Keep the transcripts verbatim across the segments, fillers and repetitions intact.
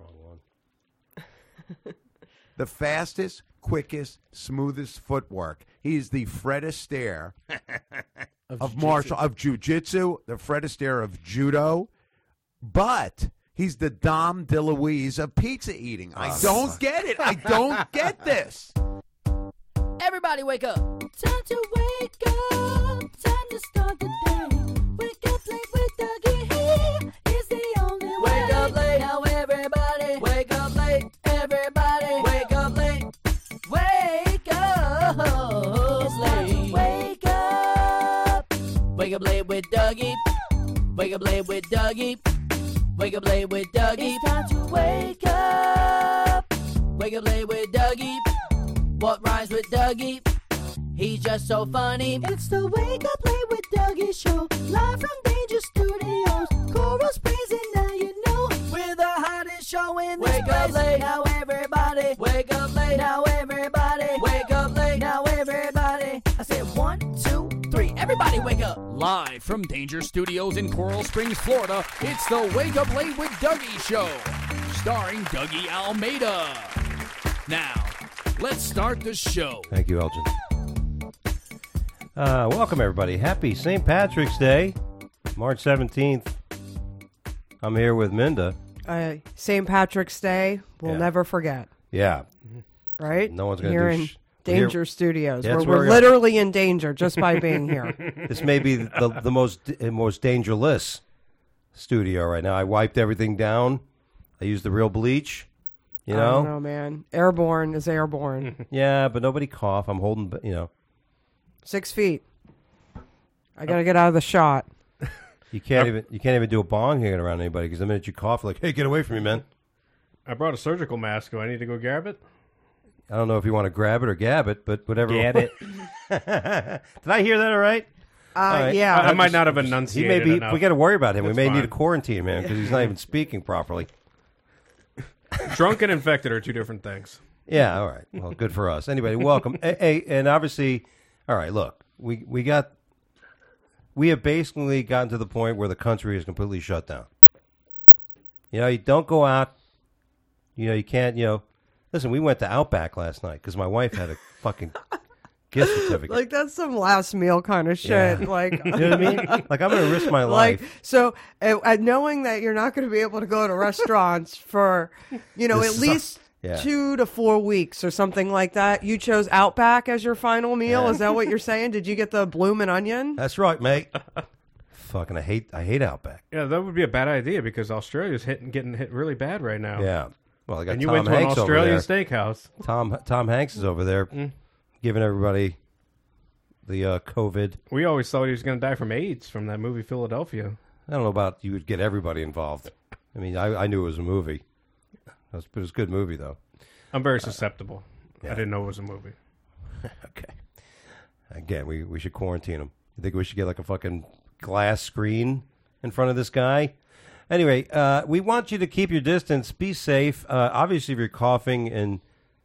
Wrong one. The fastest, quickest, smoothest footwork. He's the Fred Astaire of, of martial of jiu-jitsu, the Fred Astaire of judo, but he's the Dom DeLuise of pizza eating. I don't get it. I don't get this. Everybody wake up. Time to wake up. Time to start the day. Wake up late with Dougie. He is the only way. Wake up late. Now everybody. Wake up late. Everybody. Wake up late. Wake up It's time to late. wake up. Wake up late with Dougie. Wake up late with Dougie. Wake up late with Dougie. It's time to wake up. Wake up late with Dougie. What rhymes with Dougie? He's just so funny. It's the Wake Up Late with Dougie show. Live from Danger Studios. Coral Springs and now you know. We're the hottest show in this Wake place. up late. Now everybody. Wake up late. Now everybody. Wake up late. Now everybody. I said one, two, three. Everybody wake up. Live from Danger Studios in Coral Springs, Florida, it's the Wake Up Late with Dougie show. Starring Dougie Almeida. Now, let's start the show. Thank you, Elgin. Uh, welcome, everybody. Happy Saint Patrick's Day, March seventeenth. I'm here with Minda. Uh, Saint Patrick's Day, we'll Yeah. never forget, Yeah. right? No one's gonna here do in sh- Danger here- Studios, Yeah, where that's we're where we are. literally in danger just by being here. This may be the, the most uh, most dangerless studio right now. I wiped everything down. I used the real bleach. You I don't know? know, man. Airborne is airborne. Yeah, but nobody cough. I'm holding, you know. Six feet. I gotta get out of the shot. You can't even you can't even do a bong hanging around anybody because the minute you cough, like, hey, get away from me, man. I brought a surgical mask. Do I need to go grab it? I don't know if you want to grab it or gab it, but whatever. Get it. Did I hear that all right? Uh, All right. Yeah. I, I might not have He enunciated may be. enough. We got to worry about him. That's we may fine. need a quarantine, man, because he's not even speaking properly. Drunk and infected are two different things. Yeah. All right. Well, good for us. Anyway, welcome. hey, hey, and obviously, all right. Look, we we got. We have basically gotten to the point where the country is completely shut down. You know, you don't go out. You know, you can't. You know, listen. We went to Outback last night because my wife had a fucking gift certificate. Like, that's some last meal kind of shit. Yeah. Like, You know what I mean? Like, I'm going to risk my like, life. so uh, uh, knowing that you're not going to be able to go to restaurants for, you know, This at least Yeah. two to four weeks or something like that, you chose Outback as your final meal. Yeah. Is that what you're saying? Did you get the bloomin' onion? That's right, mate. Fucking, I hate, I hate Outback. Yeah, that would be a bad idea because Australia's hitting, getting hit really bad right now. Yeah. Well, I got And you Tom went to Hanks an Australian over there. steakhouse. Tom Tom Hanks is over there, Mm. giving everybody the uh, COVID. We always thought he was going to die from AIDS from that movie Philadelphia. I don't know about you would get everybody involved. I mean, I, I knew it was a movie. It was, but it was a good movie, though. I'm very susceptible. yeah. I didn't know it was a movie. Okay. Again, we, we should quarantine him. You think we should get like a fucking glass screen in front of this guy? Anyway, uh, we want you to keep your distance. Be safe. Uh, obviously, if you're coughing and,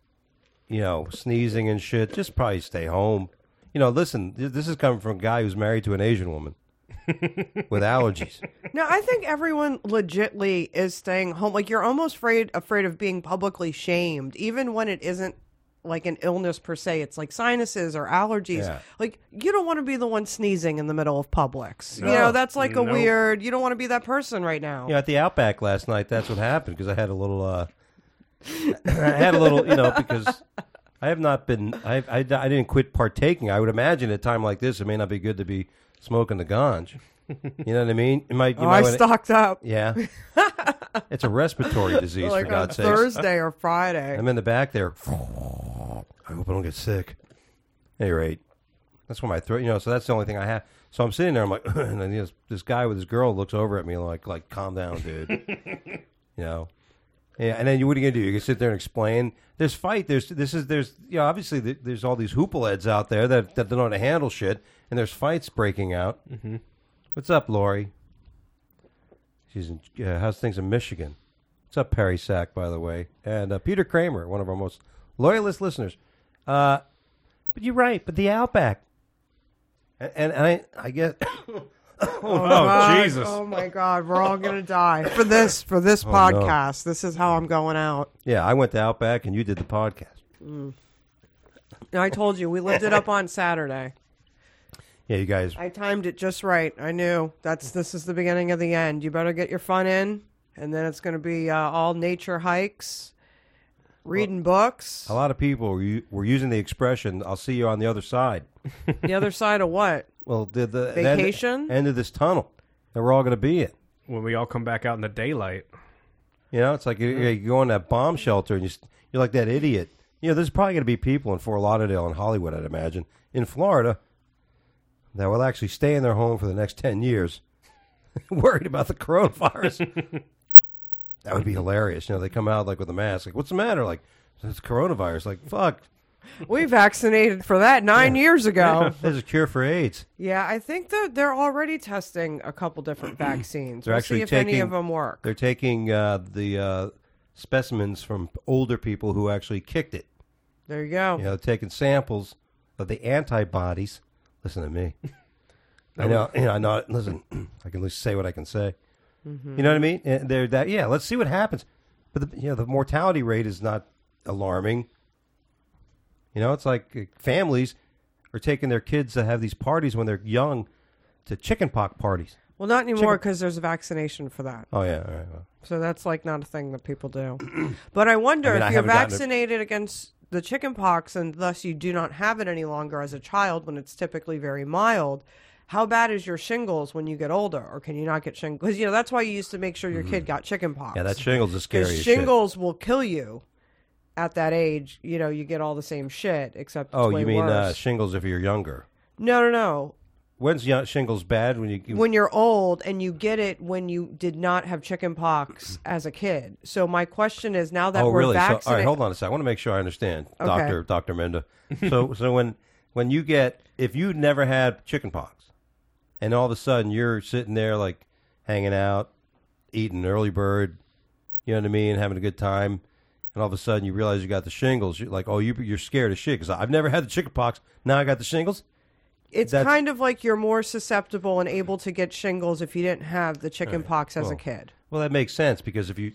you know, sneezing and shit, just probably stay home. You know, listen, th- this is coming from a guy who's married to an Asian woman with allergies. No, I think everyone legitly is staying home. Like, you're almost afraid afraid of being publicly shamed, even when it isn't like an illness per se. It's like sinuses or allergies. Yeah. Like, you don't want to be the one sneezing in the middle of Publix. No. You know, that's like a Nope. weird. You don't want to be that person right now. You know, at the Outback last night, that's what happened because I had a little, uh, I had a little, you know, because I have not been, I, I, I didn't quit partaking. I would imagine at a time like this, it may not be good to be smoking the ganj. You know what I mean? You might, you Oh, might I wanna- stocked up. Yeah. It's a respiratory disease, Like for on God's sakes. Thursday or Friday. I'm in the back there. I hope I don't get sick. At any rate, that's why my throat, you know, so that's the only thing I have. So I'm sitting there, I'm like, and then this, this guy with his girl looks over at me like, like, calm down, dude. You know? Yeah, and then you, what are you going to do? You can sit there and explain. There's fight. There's, this is, there's, you know, obviously th- there's all these hoopleheads out there that, that don't know how to handle shit, and there's fights breaking out. Mm-hmm. What's up, Lori? She's in, uh, how's things in Michigan? What's up, Perry Sack, by the way? And uh, Peter Kramer, one of our most loyalist listeners. Uh, but you're right, but the Outback. And, and I, I guess, Oh, Oh, God. Jesus. Oh my God, we're all gonna die for this for this Oh, no. podcast. This is how I'm going out. Yeah, I went to Outback and you did the podcast. And I told you we lived it up on Saturday. Yeah, you guys. I timed it just right. I knew that's this is the beginning of the end. You better get your fun in, and then it's going to be uh, all nature hikes, reading books. A lot of people were, u- were using the expression, I'll see you on the other side. The other side of what? Well, the, the Vacation? End, end of this tunnel that we're all going to be in. When we all come back out in the daylight. You know, it's like you, you go in that bomb shelter and you, s- you're like that idiot. You know, there's probably going to be people in Fort Lauderdale and Hollywood, I'd imagine, in Florida that will actually stay in their home for the next ten years worried about the coronavirus. That would be hilarious. You know, they come out like with a mask. Like, what's the matter? Like, it's coronavirus. Like, fuck. We vaccinated for that nine years ago. There's a cure for AIDS. Yeah, I think that they're already testing a couple different vaccines. They're we'll actually see if any taking- of them work. They're taking uh, the uh, specimens from older people who actually kicked it. There you go. You know, taking samples of the antibodies. Listen to me. I know. You know. I know. Listen, I can at least say what I can say. Mm-hmm. You know what I mean? And they're that. Yeah. Let's see what happens. But the, you know, the mortality rate is not alarming. You know, it's like uh, families are taking their kids to have these parties when they're young to chickenpox parties. Well, not anymore Chicken- because there's a vaccination for that. Oh yeah. All right. Well, So that's like not a thing that people do. But I wonder I mean, I if you're haven't gotten it- vaccinated against the chicken pox and thus you do not have it any longer as a child when it's typically very mild, how bad is your shingles when you get older? Or can you not get shingles? Because, you know, that's why you used to make sure your kid got chicken pox. Mm-hmm. yeah, that shingles is scary. Because as shit. shingles will kill you at that age. You know, you get all the same shit, except it's Oh, way you mean uh, worse. shingles if you're younger? No, no, no. When's young, shingles bad? When you, you When you're old and you get it when you did not have chicken pox as a kid. So my question is, now that oh we're really? So, vaccinated, all right, hold on a second. I want to make sure I understand, Okay. Doctor Doctor Menda. So so when when you get if you never had chicken pox, and all of a sudden you're sitting there like hanging out, eating early bird, you know what I mean, having a good time, and all of a sudden you realize you got the shingles. You're like, oh, you you're scared as shit because I've never had the chicken pox. Now I got the shingles. it's that's- kind of like you're more susceptible and able to get shingles if you didn't have the chicken pox as a Well, kid. Well, that makes sense because if you,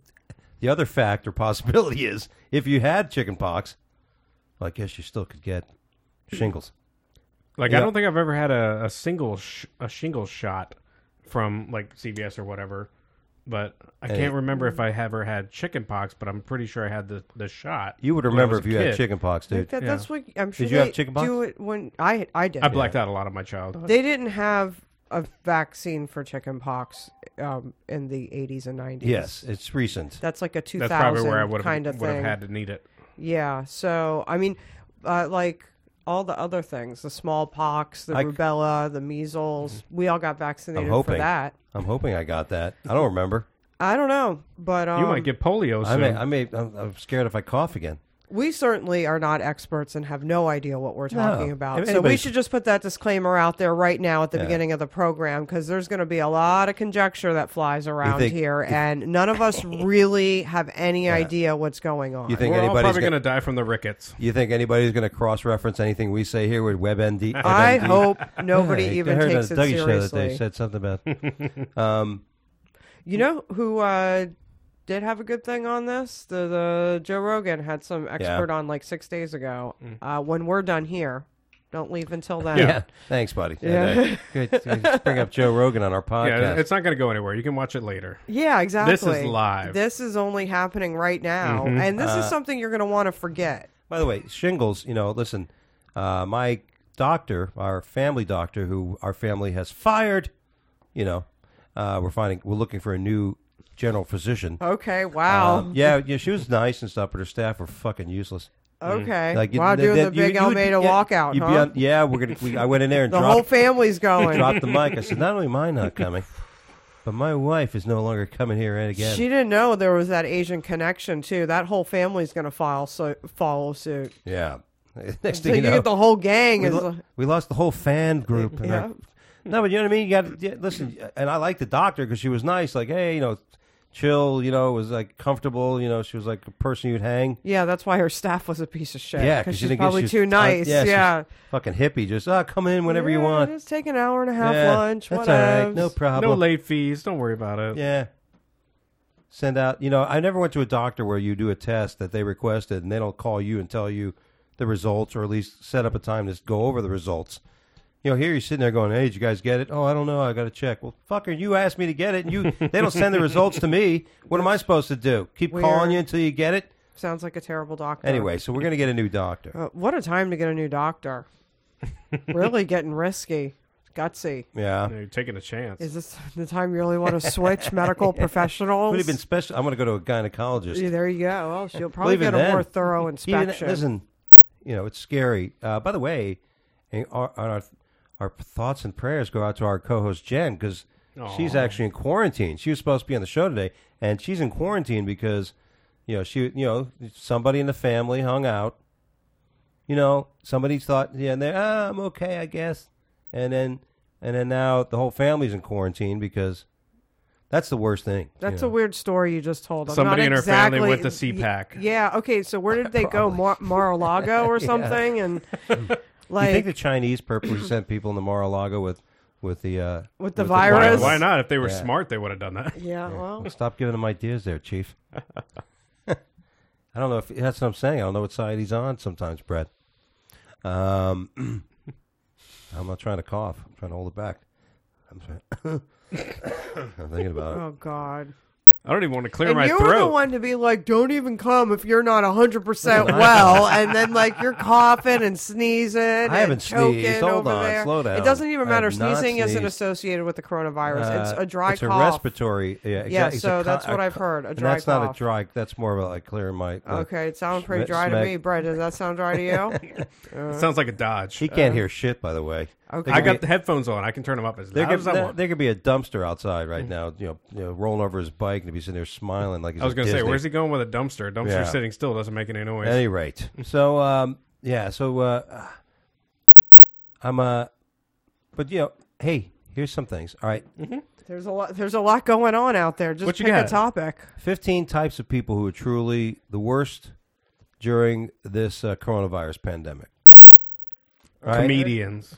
the other fact or possibility is if you had chicken pox, well, I guess you still could get shingles. Like, Yeah. I don't think I've ever had a, a single sh- a shingle shot from, like, C V S or whatever. But I Hey. can't remember if I ever had chicken pox, but I'm pretty sure I had the, the shot. You would when I remember was if a you had kid. chicken pox, I think dude. that, Yeah. That's what I'm sure Did you they have chicken pox? do it when I I did. I blacked out a lot of my childhood. They didn't have a vaccine for chicken pox um, in the eighties and nineties. Yes, it's recent. That's like a two That's probably where I thousand would kind have of would have thing. had to need it. Yeah. So I mean, uh, like all the other things, the smallpox, the I c- rubella, the measles, we all got vaccinated I'm hoping. for that. I'm hoping I got that. I don't remember. I don't know, but um, You might get polio I soon. may. I may. I'm, I'm scared if I cough again. we certainly are not experts and have no idea what we're talking about. If So we anybody's- should just put that disclaimer out there right now at the Yeah. beginning of the program because there's going to be a lot of conjecture that flies around think- here, and none of us really have any idea what's going on. You think We're all anybody's probably gonna, going to die from the rickets. You think anybody's going to cross-reference anything we say here with WebMD? I WebMD? hope nobody Yeah, I even heard takes on it the Dougie show that they seriously. said something about. um, You know who uh, did have a good thing on this? The, the Joe Rogan had some expert on like six days ago. Uh, when we're done here, don't leave until then. yeah. Thanks, buddy. Yeah. Good. Good. Bring up Joe Rogan on our podcast. Yeah, it's not going to go anywhere. You can watch it later. Yeah, exactly. This is live. This is only happening right now, Mhm. and this is Uh, something you're going to want to forget. By the way, shingles, you know, listen, uh, my doctor, our family doctor, who our family has fired, you know, uh, we're finding, we're looking for a new general physician. Okay, wow. Um, yeah, yeah, she was nice and stuff, but her staff were fucking useless. okay, Like, you- wow, that- doing that- the you- big you would- Almeida yeah, walkout, you'd be huh? on- yeah, we're gonna. We, I went in there and the dropped, whole family's going. dropped the mic. I said, not only am I not coming, but my wife is no longer coming here again. She didn't know there was that Asian connection too. That whole family's going to file so follow suit. yeah. Next So thing you you know, get the whole gang. we, Is lo- we lost the whole fan group. And Yeah. I- no, but you know what I mean. You got yeah, listen, and I like the doctor because she was nice. Like, hey, you know, chill. You know, was like comfortable. You know, she was like a person you'd hang. Yeah, that's why her staff was a piece of shit. Yeah, because she she's didn't get- probably she's- too uh, nice. yeah, she's yeah. Fucking hippie. Just ah, come in whenever you Yeah, want. Just take an hour and a half Yeah, lunch. that's Whatever. all right. No problem. No late fees. Don't worry about it. Yeah. Send out, you know, I never went to a doctor where you do a test that they requested and they don't call you and tell you the results, or at least set up a time to go over the results. You know, here you're sitting there going, hey, did you guys get it? Oh, I don't know. I got to check. Well, fucker, you asked me to get it, and you they don't send the results to me. What am I supposed to do? Keep Weird. calling you until you get it? Sounds like a terrible doctor. Anyway, so we're going to get a new doctor. Uh, what a time to get a new doctor. Really getting risky. Gutsy. Yeah. You're taking a chance. Is this the time you really want to switch medical professionals? Would have been special. I'm going to go to a gynecologist. Yeah, there you go. Well, she'll probably Well, even get a then, more thorough even- inspection. listen, you know, it's scary. Uh, by the way, eh, our, our our thoughts and prayers go out to our co-host Jen, because she's Aw. actually in quarantine. She was supposed to be on the show today, and she's in quarantine because, you know, she, you know, somebody in the family hung out. You know, somebody thought, yeah, and they, ah, I'm okay, I guess, and then and then now the whole family's in quarantine because that's the worst thing. That's you a know. weird story you just told. I'm Somebody not in her exactly, family went to C PAC. Y- Yeah. Okay. So where did they go? Mar- Mar-a-Lago or something? And like, you think the Chinese purposely sent people in the Mar-a-Lago with with the uh, With the Why, virus? why not? If they were Yeah. smart, they would have done that. yeah. Well, Stop giving them ideas there, Chief. I don't know if that's what I'm saying. I don't know what side he's on sometimes, Brett. Um, I'm not trying to cough. I'm trying to hold it back. I'm, trying I'm thinking about it. oh God. I don't even want to clear And my you're throat. the one to be like, don't even come if you're not one hundred percent well. And then, like, you're coughing and sneezing and haven't choking sneezed. Hold over on. there. Slow down. It doesn't even I matter. have not Sneezing isn't sneezed. associated with the coronavirus. Uh, it's a dry it's cough. a respiratory. Yeah, exactly. Yeah, It's a so co- that's what a I've co- heard, a and dry that's not cough. a dry. That's more of a, like clearing my. Like, Okay, it sounds pretty Sm- dry to smack- me. Brett, does that sound dry to you? It sounds like a Dodge. He can't hear shit, by the way. Okay. I got the headphones on. I can turn them up as There loud could, as I there, want. there could be a dumpster outside right now, you know, you know, rolling over his bike, and he'd be sitting there smiling like he's I was going going to to say, where's he going with a dumpster? A dumpster Yeah. sitting still doesn't make any noise. At any rate, so um, yeah, so uh, I'm uh, but you know, hey, here's some things. All right, There's a lot. There's a lot going on out there. Just What you pick got? a topic. fifteen types of people who are truly the worst during this uh, coronavirus pandemic. All right? Comedians.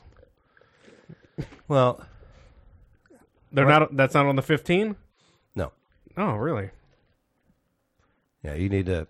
Well, They're not. That's not on the fifteen. no, Oh, really? yeah, you need to.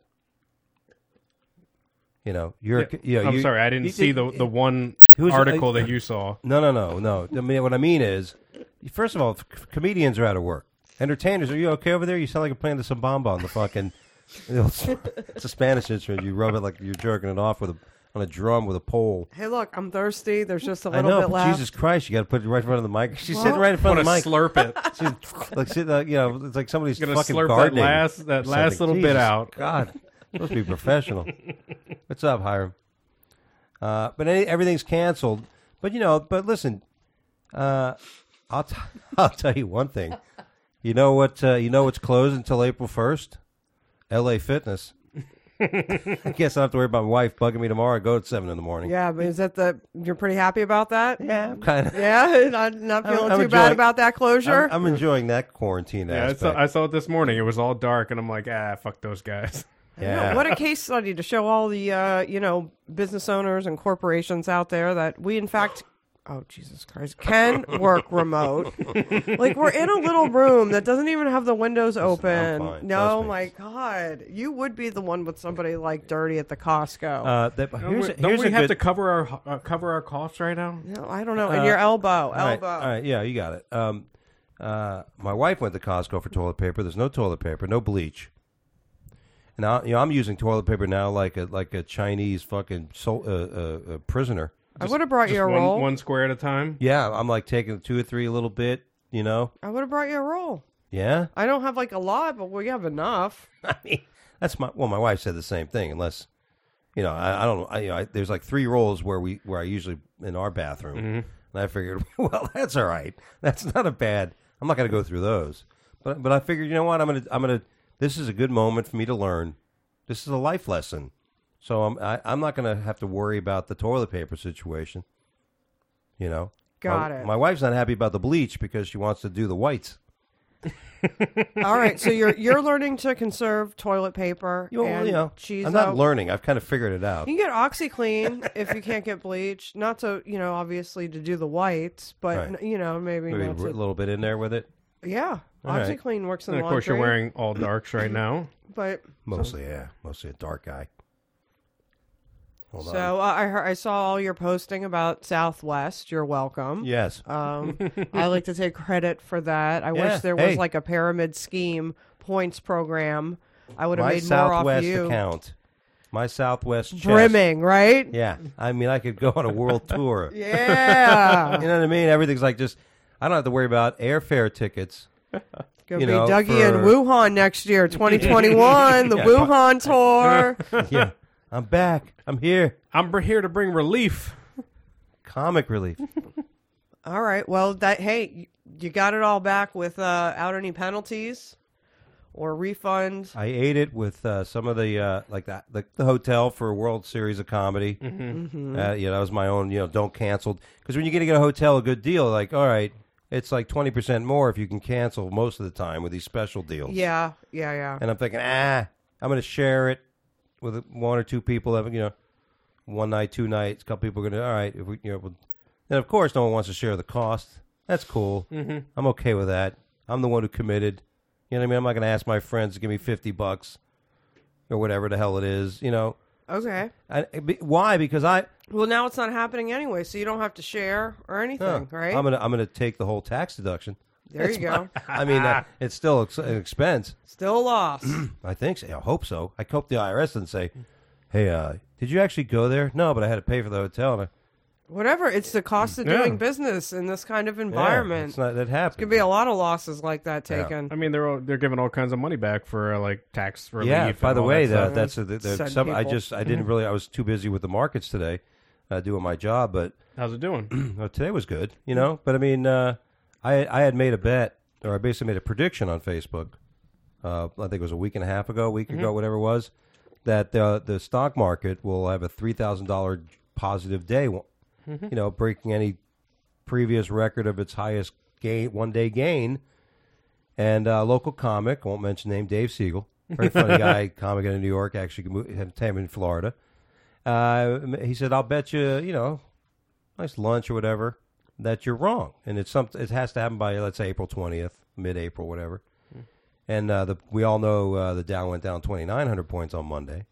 You know, you're. Yeah, You know, I'm you- sorry, I didn't you- see the the one Who's- article uh, that you saw. No, no, no, no. I mean, what I mean is, first of all, c- comedians are out of work. Entertainers, are you okay over there? You sound like you're playing the sambamba on the fucking. You know, it's, it's a Spanish instrument. You rub it like you're jerking it off with a on a drum with a pole. Hey, look, I'm thirsty. There's just a I little know, bit but left. Jesus Christ, you got to put it right in front of the mic. She's Well, sitting right in front Want of to the mic. slurp it? She's like sitting, uh, you know, it's like somebody's Gonna fucking slurp that gardening. last- that or last something. little bit Jesus out. God, supposed to be professional. What's up, Hiram? Uh, but any, everything's canceled. But you know, but listen, uh, I'll t- I'll tell you one thing. You know what? Uh, you know what's closed until April first? L A Fitness. I guess I don't have to worry about my wife bugging me tomorrow. I go at seven in the morning. Yeah, but is that the? You're pretty happy about that? Yeah, I'm kind of. Yeah, not, not I'm- feeling I'm too bad enjoying- about that closure. I'm, I'm enjoying that quarantine Yeah, I aspect. saw, I saw it this morning. It was all dark, and I'm like, ah, fuck those guys. yeah. What a case study to show all the uh, you know business owners and corporations out there that we in fact, oh Jesus Christ, can work remote. Like we're in a little room that doesn't even have the windows open. fine, No, trust me. my God, you would be the one with somebody like dirty at the Costco. Uh, that, Don't here's we, a, don't here's we a have good, to cover our uh, cover our coughs right now? no, I don't know. In uh, your elbow, All right, elbow. all right, yeah, you got it. Um, uh, my wife went to Costco for toilet paper. There's no toilet paper, no bleach. And I, you know, I'm using toilet paper now like a like a Chinese fucking sol- uh, uh, uh, prisoner. I would have brought Just you a one, roll. one square at a time. Yeah, I'm like taking two or three a little bit. You know, I would have brought you a roll. yeah. I don't have like a lot, but we have enough. I mean, that's my well. My wife said the same thing. Unless, you know, I, I don't know. I, you know, I, there's like three rolls where we where I usually in our bathroom, and I figured, well, that's all right. That's not a bad. I'm not going to go through those. But but I figured, you know what? I'm gonna I'm gonna. This is a good moment for me to learn. This is a life lesson. So I'm I, I'm not going to have to worry about the toilet paper situation. You know, Got my, it. My wife's not happy about the bleach because she wants to do the whites. All right, so you're you're learning to conserve toilet paper You know, and you know, cheese. I'm not out. learning. I've kind of figured it out. You can get OxyClean if you can't get bleach. Not to, you know, obviously to do the whites, but Right. you know, maybe, Maybe a not to, little bit in there with it. yeah. All right. OxyClean works in And of course, laundry, you're wearing all darks right now. but Mostly, yeah. Mostly a dark guy. Hold on. so uh, I heard, I saw all your posting about Southwest. You're welcome. Yes. Um, I like to take credit for that. I Yeah, wish there was hey. like a pyramid scheme points program. I would have My made more off Southwest you. account. My Southwest chest. Brimming, right? Yeah. I mean, I could go on a world tour. Yeah. You know what I mean? Everything's like just, I don't have to worry about airfare tickets. Gonna You be know, Dougie for- in Wuhan next year, twenty twenty-one, the Yeah. Wuhan tour. Yeah. I'm back. I'm here. I'm br- here to bring relief. Comic relief. All right. Well, that hey, you- you got it all back without uh, any penalties or refunds. I ate it with uh, some of the uh, like that the, the hotel for a World Series of Comedy. Mm-hmm. Uh, yeah, that was my own. You know, don't cancel because when you're going to get a hotel a good deal, like all right, it's like twenty percent more if you can cancel most of the time with these special deals. Yeah, yeah, yeah. And I'm thinking, ah, I'm going to share it with one or two people. That, you know, one night, two nights, a couple people are going to. All right, if we, you know, and of course, no one wants to share the cost. That's cool. Mm-hmm. I'm okay with that. I'm the one who committed. You know what I mean? I'm not going to ask my friends to give me fifty bucks or whatever the hell it is. You know, Okay. I, be- why? Because I. Well, now it's not happening anyway, so you don't have to share or anything, no, right? I'm gonna I'm gonna take the whole tax deduction. there you go. I mean, uh, it's still ex- an expense. Still a loss. I think so. I hope so. I hope the I R S didn't say, "Hey, uh, did you actually go there?" No, but I had to pay for the hotel. And I, Whatever. It's the cost of Yeah. doing business in this kind of yeah, environment. it's not that happened. Could be a lot of losses like that Yeah. taken. I mean, they're all, they're giving all kinds of money back for uh, like tax relief. Yeah. By and the all way, that the, stuff. that's a, the, the, Send some, I people. just I didn't really I was too busy with the markets today, uh, doing my job. But How's it doing? well, today was good, you know. But I mean, uh, I I had made a bet, or I basically made a prediction on Facebook. Uh, I think it was a week and a half ago, a week ago, whatever it was, that the the stock market will have a three thousand dollar positive day. You know, breaking any previous record of its highest gain, one day gain. And uh, local comic, I won't mention name, Dave Siegel, very funny guy, comic in New York, actually moved, have him in Florida. Uh, he said, "I'll bet you, you know, nice lunch or whatever, that you're wrong, and it's some, it has to happen by let's say April twentieth, mid-April, whatever." And uh, the, we all know uh, the Dow went down twenty-nine hundred points on Monday.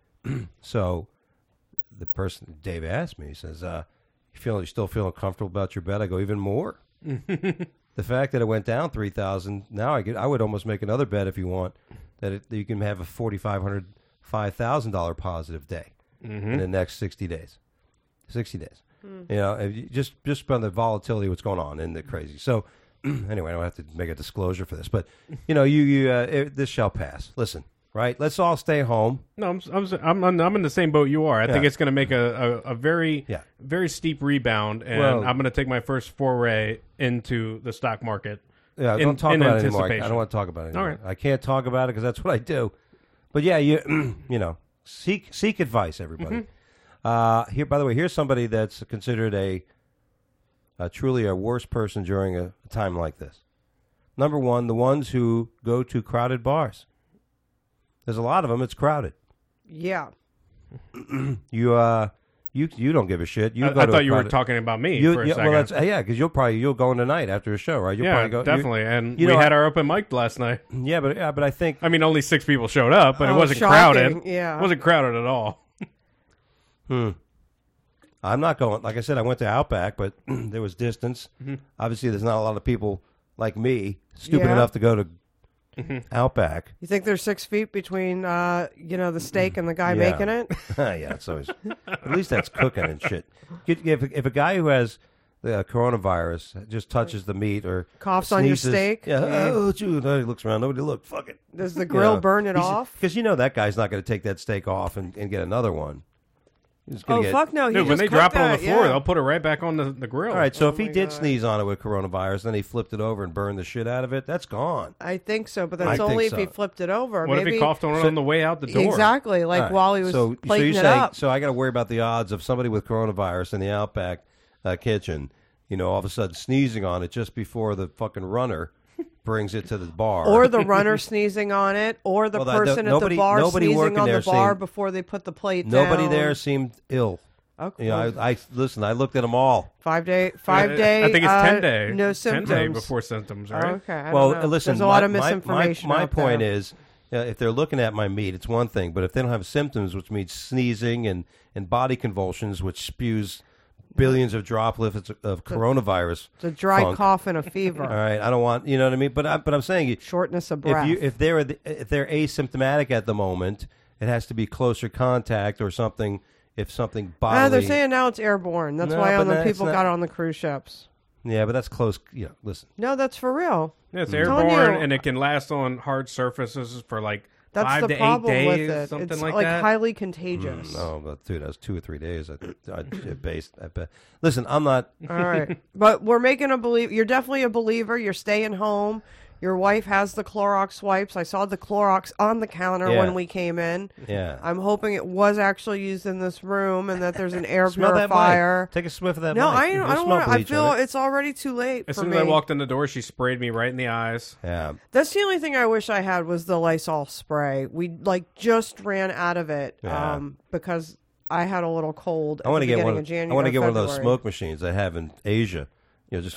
So the person, Dave asked me, he says, uh, "You feel you still feeling comfortable about your bet?" I go, "Even more." The fact that it went down three thousand, now I get, I would almost make another bet if you want that, it, that you can have a forty-five hundred, five thousand dollar positive day in the next sixty days. sixty days. You know, if you just just on the volatility, what's going on in the crazy. So anyway, I don't have to make a disclosure for this, but you know, you you uh, it, this shall pass. Listen, right? Let's all stay home. No, I'm I'm I'm, I'm I'm in the same boat you are. I think Yeah. it's going to make a, a, a very Yeah. very steep rebound, and Well- I'm going to take my first foray into the stock market. Yeah, in- don't talk in about it anymore. I, I anticipation. don't want to talk about it anymore. All right. I can't talk about it because that's what I do. But yeah, you you know, seek seek advice, everybody. Mm-hmm. Uh, here, by the way, here's somebody that's considered a, a truly a worse person during a, a time like this. Number one, the ones who go to crowded bars. There's a lot of them. It's crowded. Yeah. You uh, you you don't give a shit. You I, go I to a thought you were crowded- talking about me You, for a yeah, second. well, that's yeah, because you'll probably you'll go in tonight after a show, right? You'll yeah, probably go you- definitely. And you we know, had I- our open mic last night. Yeah, but yeah, but I think I mean, only six people showed up, but it Oh, wasn't shocking. crowded. Yeah. It wasn't crowded at all. I'm not going. Like I said, I went to Outback, but there was distance. Obviously, there's not a lot of people like me stupid Yeah. enough to go to Outback. You think there's six feet between, uh, you know, the steak and the guy Yeah. making it? Yeah, it's always at least that's cooking and shit. Get- If, if a guy who has the coronavirus just touches the meat or Coughs on your sneezes- steak? yeah, Yeah. oh, gee, no, he looks around, nobody look, fuck it. Does the grill burn it off? Because you know that guy's not going to take that steak off and, and get another one. He's gonna Oh, get, fuck no. He Dude, when just they cooked drop it on the that, floor, yeah. they'll put it right back on the, the grill. All right, so if he my did God. sneeze on it with coronavirus, then he flipped it over and burned the shit out of it, that's gone. I think so, but I that's think only so. if he flipped it over. What Maybe, if he coughed on it So- on the way out the door? Exactly, like All right, while he was so, so plating you're it saying, up. so I got to worry about the odds of somebody with coronavirus in the Outback uh, kitchen, you know, all of a sudden sneezing on it just before the fucking runner brings it to the bar. Or the runner sneezing on it, or the Well, that- person nobody- at the bar nobody sneezing working on the there bar seemed- before they put the plate down. Nobody there seemed ill. Okay. You know, I, I listen. I looked at them all. Five day, five day. I think it's uh, ten day. No ten symptoms. day before symptoms, right? Oh, okay. I Well, don't know. listen. There's a my, lot of my- misinformation. My, my out point there. is, uh, if they're looking at my meat, it's one thing. But if they don't have symptoms, which means sneezing and, and body convulsions, which spews billions of droplets of coronavirus, it's a dry funk. cough and a fever, All right, I don't want you know what I mean. But I, but I'm saying shortness of breath. if you if they're if they're asymptomatic at the moment, it has to be closer contact or something. If something bodily, Ah, they're saying now it's airborne. That's No, why but all the that's people not- got on the cruise ships. yeah, but that's close. You know, listen. No, that's for real. Yeah, it's I'm telling airborne, you. and it can last on hard surfaces for like That's five the to eight problem days, with it. something It's like, like that. highly contagious. No, but dude, that was two or three days. I, I, I based. I bet. Listen, I'm not. All right, but we're making a believe. You're definitely a believer. You're staying home. Your wife has the Clorox wipes. I saw the Clorox on the counter Yeah. when we came in. Yeah. I'm hoping it was actually used in this room and that there's an air Smell that purifier. mic. Take a sniff of that No, mic. I, You'll I don't smell want. I bleach in feel it. it's already too late As for soon me. as I walked in the door, she sprayed me right in the eyes. Yeah. That's the only thing I wish I had was the Lysol spray. We like just ran out of it Yeah. um, because I had a little cold. I want to at the get one. beginning Of, of January. I want to get one of those February. smoke machines they have in Asia. You know, just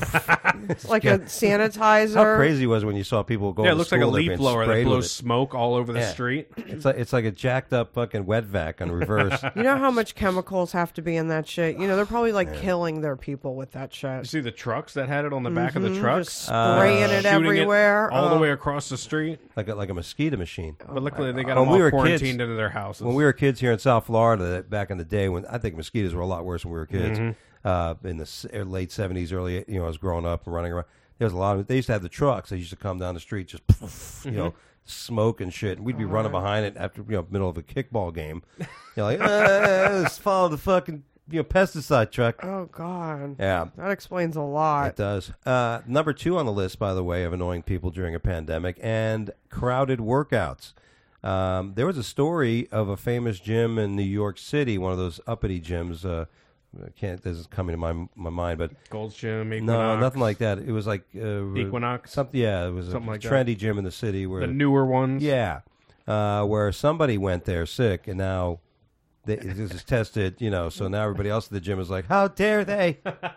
It's like a sanitizer. how crazy it was when you saw people go. Yeah, to it looks like a school, they're leaf being blower that sprayed with blows it. smoke all over the Yeah. street. It's like it's like a jacked up fucking wet vac on reverse. You know how much chemicals have to be in that shit? You know, they're probably like killing their people with that You shit. see the trucks that had it on the back of the Mhm, trucks, just spraying it shooting everywhere. all the Oh. way across the street. like a, like a mosquito machine. But luckily, they got When them we all were quarantined kids- into their houses. When we were kids here in South Florida, that- back in the day, when I think mosquitoes were a lot worse when we were kids, Mm-hmm. uh, in the s- er, late seventies, early, you know, I was growing up and running around. There was a lot of. They used to have the trucks. They used to come down the street, just Mm-hmm. you know, smoke and shit. And we'd be running behind it after you know, middle of a kickball game. You're like, uh, let's follow the fucking you know pesticide truck. Oh God. Yeah. That explains a lot. It does. Uh, number two on the list, by the way, of annoying people during a pandemic and crowded workouts. Um, there was a story of a famous gym in New York City, one of those uppity gyms. Uh, I can't. This is coming to my my mind, but Gold's Gym, Equinox, no, nothing like that. It was like uh, Equinox? Something. Yeah, it was Something a like that. trendy gym in the city where the newer ones. yeah, uh, where somebody went there sick, and now they, this is tested. You know, so now everybody else at the gym is like, "How dare they?"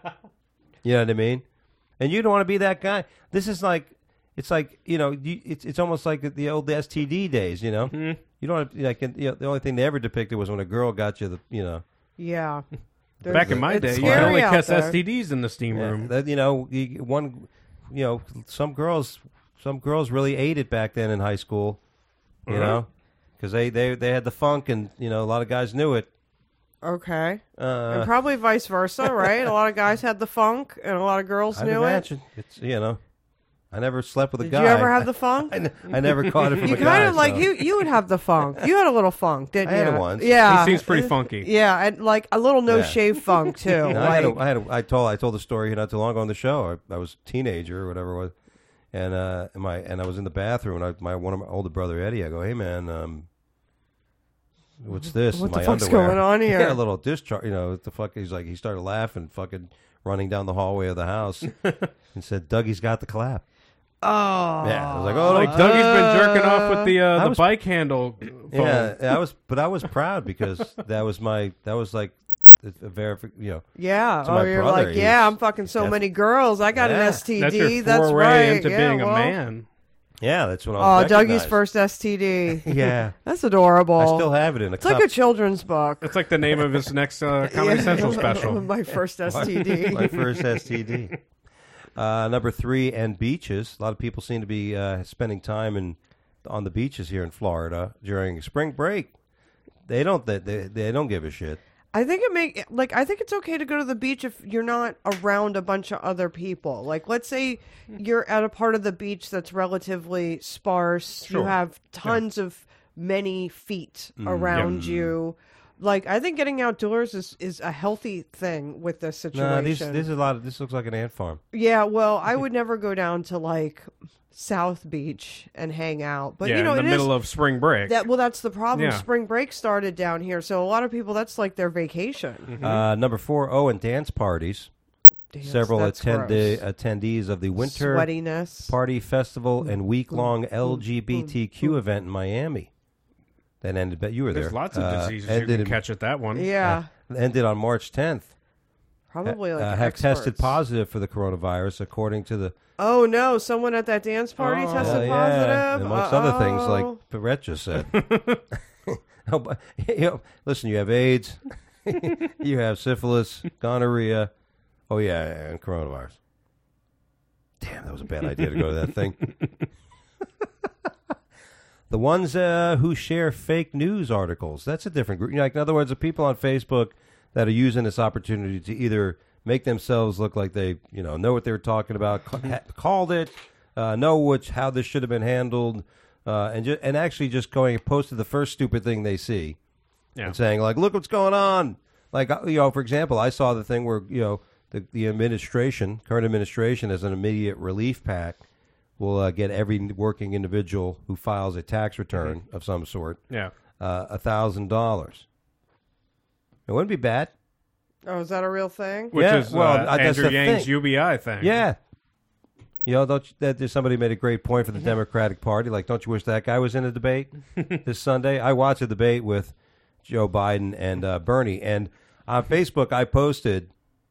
You know what I mean? And you don't want to be that guy. This is like, it's like you know, you, it's it's almost like the old S T D days. You know, Mhm. you don't have, like you know, the only thing they ever depicted was when a girl got you the you know. Yeah. Back in my It's day, you scary could only out catch there. S T Ds in the steam Yeah, room. that, you know, you, one, you know, some girls, some girls really ate it back then in high school, you Uh-huh. know, because they, they they had the funk, and you know, a lot of guys knew it. Okay. Uh, And probably vice versa, right? A lot of guys had the funk, and a lot of girls I'd knew it. imagine it's you know, I never slept with a Did guy. you ever have the funk? I, n- I never caught it from You a guy. kind of like so- you. You would have the funk. You had a little funk, didn't I you? had it once. Yeah, He seems pretty funky. Yeah, and like a little no Yeah. shave funk too. No, I, had like, a, I had a, I told I told the story not too long ago on the show. I, I was a teenager or whatever it was, and uh, and my and I was in the bathroom, and I, my one of my older brother Eddie. I go, hey man, um, what's this? What in the my fuck's underwear? going on here? Yeah, a little discharge. You know, what the fuck? He's like, he started laughing, fucking running down the hallway of the house, and said, Dougie's got the clap. oh, Yeah, I was like, oh, Like no, Dougie's been jerking off with the uh, I the was- bike handle. Phone. yeah, I was, but I was proud because that was my, that was like, a verifi- you know, yeah. to Oh, my you're brother, like, he yeah, was- I'm fucking so that's- many girls. I got an Yeah. S T D. That's your That's foray right. into yeah, being well, a man. yeah, that's when I Oh, was Dougie's recognized. first S T D. Yeah, That's adorable. I still have it in a it's cup. like a children's book. It's like the name of his next uh, Comedy Yeah. Central special. My first S T D. My first S T D. Uh, number three, and beaches. A lot of people seem to be uh, spending time in on the beaches here in Florida during spring break. They don't. They, they, they don't give a shit. I think it make like I think it's okay to go to the beach if you're not around a bunch of other people. Like let's say you're at a part of the beach that's relatively sparse. You Sure. have tons of many feet Mm, around you. Like I think getting outdoors is, is a healthy thing with this situation. No, this this is a lot. Of, this looks like an ant farm. Yeah, well, I would never go down to like South Beach and hang out. But yeah, you know, in the it middle is, of spring break. that well that's the problem. Yeah. Spring break started down here. So a lot of people that's like their vacation. Mm-hmm. Uh, number four, oh, and dance parties. dance. Several That's attendee, gross. attendees of the Winter Sweatiness. Party Festival and week-long mm, L G B T Q mm. event in Miami. That ended, but you were There's there. lots of Uh, diseases you ended can in- catch at that one. Yeah. uh, ended on March tenth. Probably like uh, have experts. tested positive for the coronavirus, according to the Oh no! Someone at that dance party Oh. tested Uh, yeah, positive. amongst other things, like Uh-oh. Brett just said. Oh, but, you know, listen, you have AIDS, you have syphilis, gonorrhea. Oh yeah, and coronavirus. Damn, that was a bad idea to go to that thing. The ones uh, who share fake news articles, that's a different group. You know, like, in other words, the people on Facebook that are using this opportunity to either make themselves look like they, you know, know what they were talking about, ca- ha- called it, uh, know which how this should have been handled, uh, and ju- and actually just going and posted the first stupid thing they see, Yeah. and saying like, "Look what's going on." Like, uh, you know, for example, I saw the thing where, you know, the the administration, current administration, as an immediate relief pack, will uh, get every working individual who files a tax return of some sort Yeah. uh, a thousand dollars. It wouldn't be bad. Oh, is that a real thing? Which Yeah, is well, uh, uh, that's Andrew the Yang's thing. U B I thing. Yeah. You know, don't you, that, somebody made a great point for the Democratic Party. Like, don't you wish that guy was in a debate this Sunday? I watched a debate with Joe Biden and uh, Bernie, and on Facebook I posted,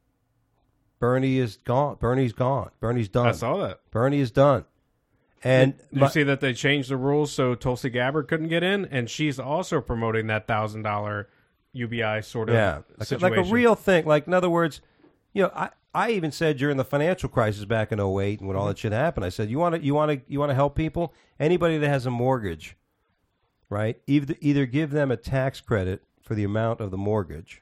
Bernie is gone. Bernie's gone. Bernie's done. I saw that. Bernie is done. And Did my- you see that they changed the rules so Tulsi Gabbard couldn't get in, and she's also promoting that thousand dollar U B I sort of yeah, like, situation. like a real thing. Like, in other words, you know, I, I even said during the financial crisis back in oh eight and when all that shit happened, I said, you want to you want to you want to help people? Anybody that has a mortgage, right? Either either give them a tax credit for the amount of the mortgage.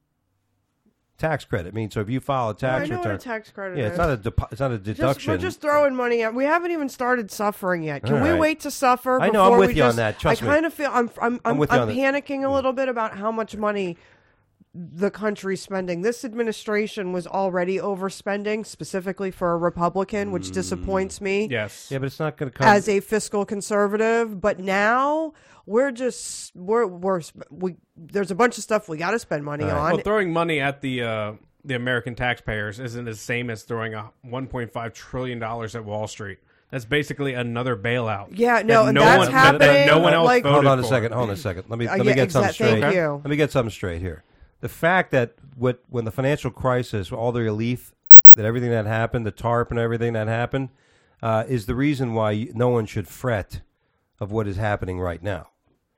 Tax credit means so if you file a tax I know return, what a tax credit yeah, is. it's not a depo- it's not a Just, deduction. we're just throwing money out. We haven't even started suffering yet. Can All we right. wait to suffer? I know, I'm before with we you on just, that. Trust I me. kind of feel I'm I'm I'm, with you I'm on that. panicking a little bit about how much money the country's spending. This administration was already overspending, specifically for a Republican, which disappoints me Yes. yeah, but it's not going to come as a fiscal conservative. But now we're just we're we're we there's a bunch of stuff we got to spend money All right. on. Well, throwing money at the uh, the American taxpayers isn't the same as throwing a one point five trillion dollars at Wall Street. That's basically another bailout. Yeah, no, That and no that's one, that- happening, That no one else like- voted Hold on a for. second. Hold on a second. Let me Uh, let me yeah, get something exact- thank straight. you. Let me get something straight here. The fact that what when the financial crisis, all the relief, that everything that happened, the TARP and everything that happened, uh, is the reason why you, no one should fret of what is happening right now.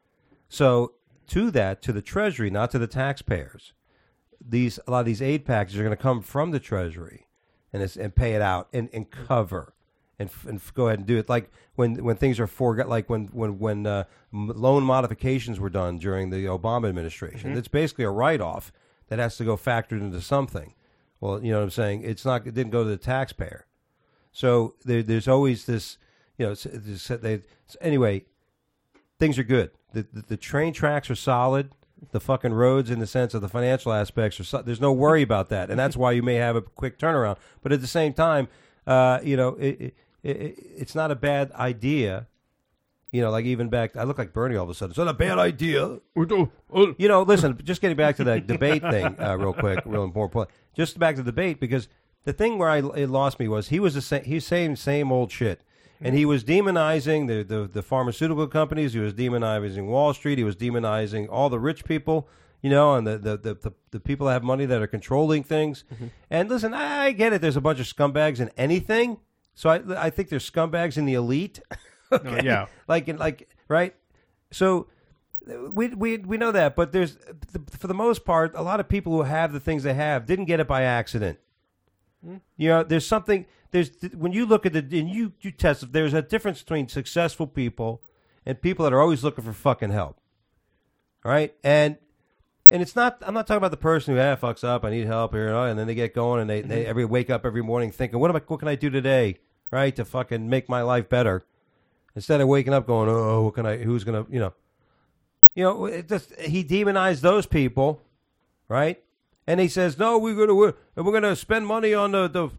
So to that, to the Treasury, not to the taxpayers, these a lot of these aid packages are going to come from the Treasury, and it's, and pay it out and, and cover. And, f- and f- go ahead and do it like when, when things are forgot, like when when when uh, m- loan modifications were done during the Obama administration. It's basically a write off that has to go factored into something. Well, you know what I'm saying. It's not. It didn't go to the taxpayer. So there, there's always this. You know. It's, it's, they, so anyway, things are good. The, the the train tracks are solid. The fucking roads, in the sense of the financial aspects, are so, there's no worry about that, and that's why you may have a quick turnaround. But at the same time, uh, you know, it, it, it, it's not a bad idea. You know, like even back, I look like Bernie all of a sudden. It's not a bad idea. You know, listen, just getting back to that debate thing uh, real quick, real important. Just back to the debate, because the thing where I, it lost me was he was the same, he's saying same old shit. And he was demonizing the, the, the pharmaceutical companies. He was demonizing Wall Street. He was demonizing all the rich people, you know, and the, the, the, the, the people that have money that are controlling things. Mm-hmm. And listen, I, I get it. There's a bunch of scumbags in anything. So I, I think there's scumbags in the elite. Okay? Oh, yeah. Like, in, like, right? So we, we, we know that. But there's, for the most part, a lot of people who have the things they have didn't get it by accident. You know, there's something. There's when you look at the and you you test. There's a difference between successful people and people that are always looking for fucking help. All right, and and it's not. I'm not talking about the person who ah fucks up. I need help here, and then they get going and they, they every wake up every morning thinking, what am I? What can I do today? Right, to fucking make my life better. Instead of waking up going, oh, what can I? Who's gonna? You know, you know. It just, he demonized those people, right? And he says, no, we're gonna we're, we're gonna spend money on the the, the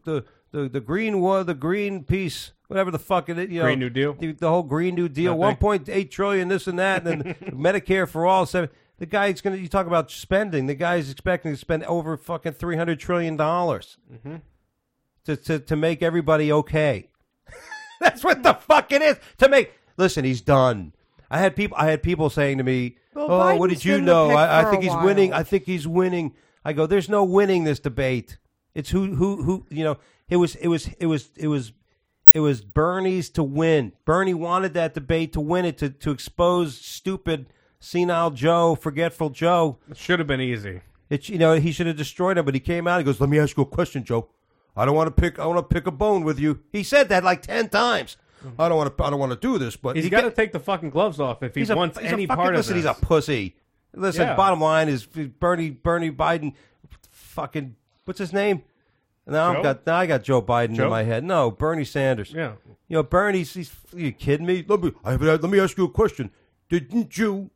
the the green war, the green peace, whatever the fuck it is. You know, Green New Deal? The, the whole Green New Deal, That one thing? point eight trillion, this and that, and then Medicare for all. Seven. The guy's going to, you talk about spending, the guy's expecting to spend over fucking three hundred trillion dollars Mm-hmm. to, to, to make everybody okay. That's what the fuck it is. To make, listen, he's done. I had people, I had people saying to me, Well, oh, what Biden's did you been the know? pick I, I for a think he's while. winning. I think he's winning. I go, there's no winning this debate. It's who, who, who, you know, it was, it was, it was, it was, it was Bernie's to win. Bernie wanted that debate to win it, to, to expose stupid, senile Joe, forgetful Joe. It should have been easy. It's, you know, he should have destroyed him, but he came out. He goes, let me ask you a question, Joe. I don't want to pick, I want to pick a bone with you. He said that like ten times. I don't want to, I don't want to do this, but He's he got to get- take the fucking gloves off if he He's a- wants he's a any fucking- part of listen, this. he's a pussy. Listen, Yeah. bottom line is Bernie Bernie Biden, fucking what's his name? Now Joe? I've got now I got Joe Biden Joe? in my head. No, Bernie Sanders. Yeah. You know, Bernie's. He's, are you kidding me? Let me I, let me ask you a question. Didn't you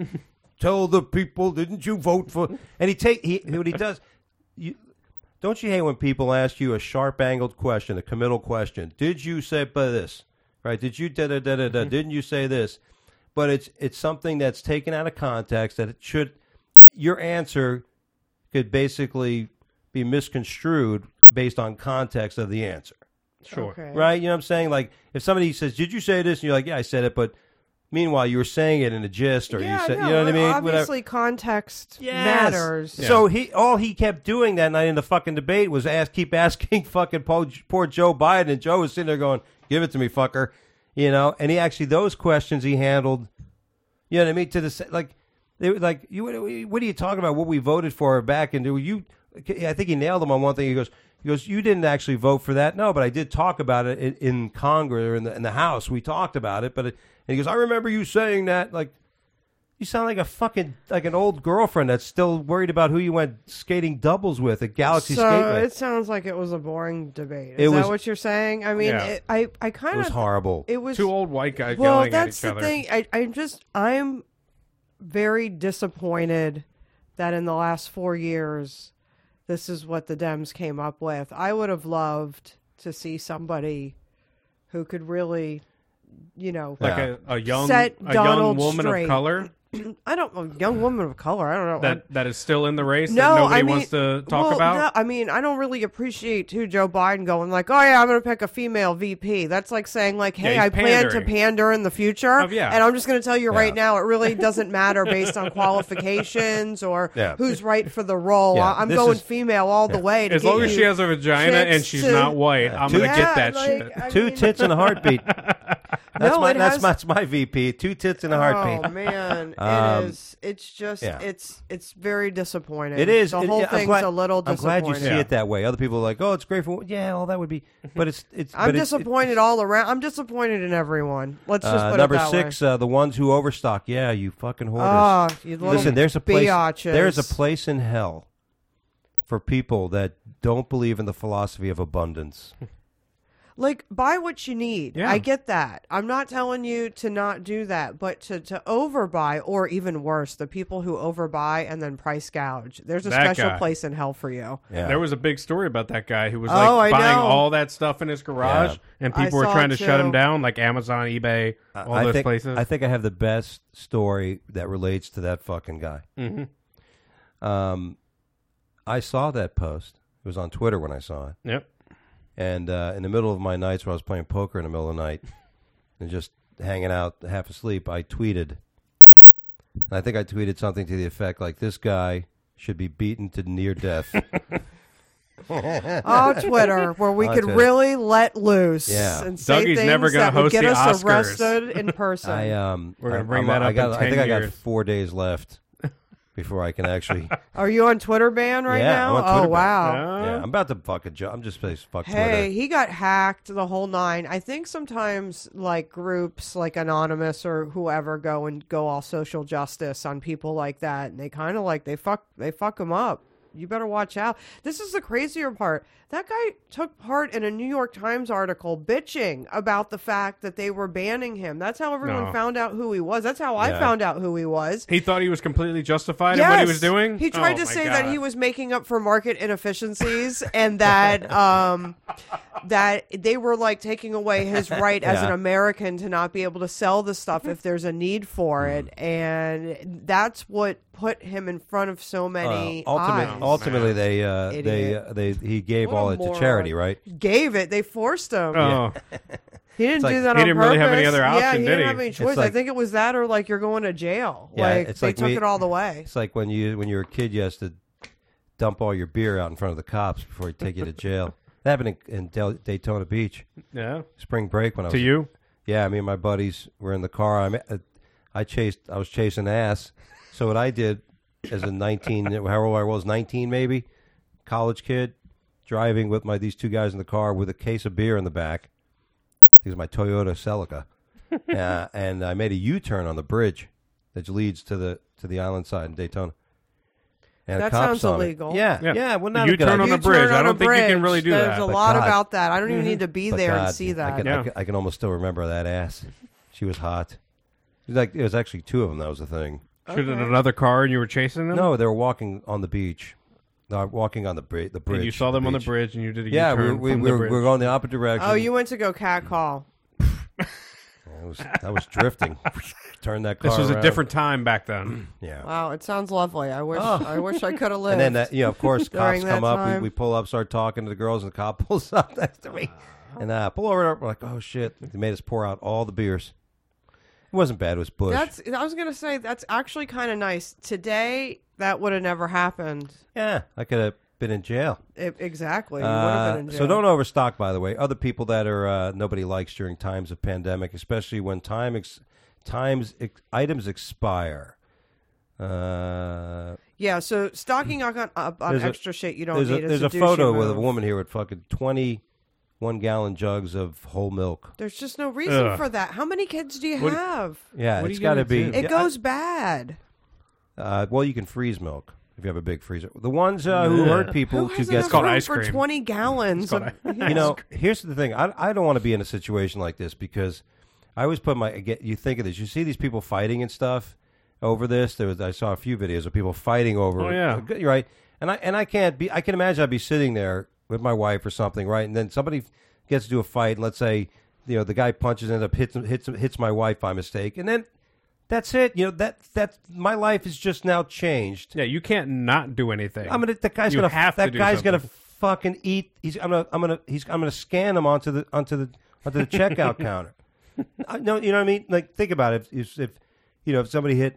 tell the people? Didn't you vote for? And he take he what he does. You don't you hate when people ask you a sharp angled question, a committal question? Did you say by this? Right? Did you da da da da da? Didn't you say this? But it's it's something that's taken out of context that it should. Your answer could basically be misconstrued based on context of the answer. Sure. Okay. Right? You know what I'm saying? Like if somebody says, "Did you say this?" and you're like, "Yeah, I said it," but meanwhile you were saying it in a gist, or Yeah, you said, no, you know what I mean? Obviously, Whatever. context Yes. matters. So he, all he kept doing that night in the fucking debate was ask, keep asking fucking poor, poor Joe Biden, and Joe was sitting there going, "Give it to me, fucker," you know. And he actually those questions he handled. You know what I mean? To the like, they were like, you. What are you talking about? What we voted for back and do you? I think he nailed him on one thing. He goes, he goes, you didn't actually vote for that. No, but I did talk about it in, in Congress or in the in the House. We talked about it, but it, and he goes, I remember you saying that. Like, you sound like a fucking like an old girlfriend that's still worried about who you went skating doubles with at Galaxy So Skateway. it sounds like it was a boring debate. Is It that was- what you're saying? I mean, Yeah. it, I I kind It of was horrible. It was Two old white guys well. yelling at That's each the other. thing. I I'm just I'm very disappointed that in the last four years, this is what the Dems came up with. I would have loved to see somebody who could really, you know, Like Yeah. a, a young Set a young Donald woman straight. of color I don't a young woman of color. I don't know. that, that is still in the race No, that nobody I mean, wants to talk well, about. No, I mean, I don't really appreciate too Joe Biden going like, "Oh yeah, I'm going to pick a female V P." That's like saying like, "Hey, he's I plan to pandering. pander in the future," Oh, yeah. and I'm just going to tell you right Yeah. now, it really doesn't matter based on qualifications or Yeah. who's right for the role. Yeah, I- I'm this going is- female all the way. To As get long as you she has a vagina and chicks she's to- not white, I'm Two- gonna Yeah, get that like, shit. I Two mean- tits and a heartbeat. That's No, my it that's has- my that's my V P. Two tits and a heartbeat. Oh man, Um, it is. It's just. yeah. It's. It's very disappointing. It is. The It- whole I'm thing's glad- a little I'm disappointing. glad you see Yeah. it that way. Other people are like, "Oh, it's great for yeah, well, that would be." But it's it's. I'm but it's- disappointed all around. I'm disappointed in everyone. Let's just Uh, put number it that six, way. uh, the ones who overstock. Yeah, you fucking hoarders. Oh, you little Listen, there's a place. biatches. There's a place in hell for people that don't believe in the philosophy of abundance. Like, buy what you need. Yeah. I get that. I'm not telling you to not do that, but to, to overbuy, or even worse, the people who overbuy and then price gouge. There's a That special guy. place in hell for you. Yeah. There was a big story about that guy who was Oh, like I buying know. all that stuff in his garage, Yeah. and I people were saw trying it to shut him too. down, like Amazon, eBay, all I those think, places. I think I have the best story that relates to that fucking guy. mm-hmm. Um, I saw that post. It was on Twitter when I saw it. Yep. And uh, in the middle of my nights where I was playing poker in the middle of the night and just hanging out half asleep, I tweeted. And I think I tweeted something to the effect like, this guy should be beaten to near death. Oh, Twitter, where we Oh, could Twitter. really let loose Yeah. and say Dougie's things never gonna that would host get the us Oscars. arrested in person. I um, We're gonna I- bring I'm- that I up got, in I think ten I got years. four days left before I can actually. Are you on Twitter ban right Yeah, now? I'm on Twitter Oh, ban. wow. Uh, Yeah, I'm about to fuck a job. I'm just saying fuck Hey, Twitter. he got hacked the whole nine. I think sometimes like groups like Anonymous or whoever go and go all social justice on people like that, and they kind of like they fuck they fuck them up. You better watch out. This is the crazier part. That guy took part in a New York Times article bitching about the fact that they were banning him. That's how everyone No. found out who he was. That's how I Yeah. found out who he was. He thought he was completely justified Yes. in what he was doing? He tried Oh, to my say God. that he was making up for market inefficiencies and that um, that they were like taking away his right as Yeah. an American to not be able to sell the stuff if there's a need for it, and that's what put him in front of so many Uh, ultimate, eyes. ultimately, they uh, they Idiot. uh, they he gave What a all it to moron. charity, right? Gave it. They forced him. Oh, He didn't like- do that he on didn't really have any purpose. other Yeah, option, he did didn't he? have any It's choice. I like- think it was that or like you're going to jail. Yeah, like it's they like took we- it all the way. It's like when you when you're a kid, you have to dump all your beer out in front of the cops before they take you to jail. That happened in, in Del- Daytona Beach, yeah. spring break when I was To you? Yeah, me and my buddies were in the car. I mean, uh, I chased. I was chasing ass. So what I did as a nineteen, how old I was, nineteen maybe, college kid, driving with my these two guys in the car with a case of beer in the back. It was my Toyota Celica, uh, and I made a U-turn on the bridge that leads to the to the island side in Daytona. And the That cops sounds saw me. illegal. Yeah, Yeah. yeah. well, The not a good U-turn on idea. a bridge. turn I on don't a think you can bridge. really do There's that. a But lot God. about that. I don't even need to be But there God, and see I that. can, Yeah. I, can, I can almost still remember that ass. She was hot. It was like it was actually two of them. That was the thing. Should have another car and you were chasing them? No, they were walking on the beach. No, walking on the, bri- the bridge. And you saw them on the beach. bridge and you did a Yeah, we, U-turn we, from we, the were, bridge. we were going the opposite direction. Oh, you went to go cat call. I was, I was drifting. Turned that car This was a around. different time back then. Yeah. Wow, it sounds lovely. I wish Oh. I wish I could have lived. And then, that, you know, of course, During cops that come up. We, time. we pull up, start talking to the girls, and the cop pulls up next to me. And uh, pull over. We're like, oh, shit. They made us pour out all the beers. It wasn't bad. It was Bush. That's I was gonna say that's actually kind of nice. Today that would have never happened. yeah, I could have been in jail. It, exactly. You would have Uh, been in jail. so don't overstock, by the way. Other people that are uh, nobody likes during times of pandemic, especially when time ex- times ex- items expire. Uh, Yeah, so stocking up on, up on There's a- extra shit you don't there's need. a, is there's a douchey photo with a move. woman here with fucking twenty-one gallon jugs of whole milk. There's just no reason Ugh. for that. How many kids do you What- have? Yeah, What are it's you got to gonna be. do? It yeah, goes bad. I- uh, well, you can freeze milk if you have a big freezer. The ones uh, who Ugh. hurt people Who to has get enough called room ice for cream. twenty gallons? called of- ice- You know, here's the thing. I, I don't want to be in a situation like this because I always put my. Get, you think of this. You see these people fighting and stuff over this. There was. I saw a few videos of people fighting over. Oh, yeah. You're right. And I and I can't be. I can imagine I'd be sitting there with my wife or something, right? And then somebody gets to a fight, and let's say, you know, the guy punches, ends up hits hits hits my wife by mistake, and then that's it. You know that that my life is just now changed. Yeah, you can't not do anything. I'm gonna. That guy's You gonna. have to that do guy's gonna something. fucking eat. He's. I'm gonna. I'm gonna. He's. I'm gonna scan him onto the onto the onto the checkout counter. I, no, you know what I mean. Like, think about it. If, if you know, if somebody hit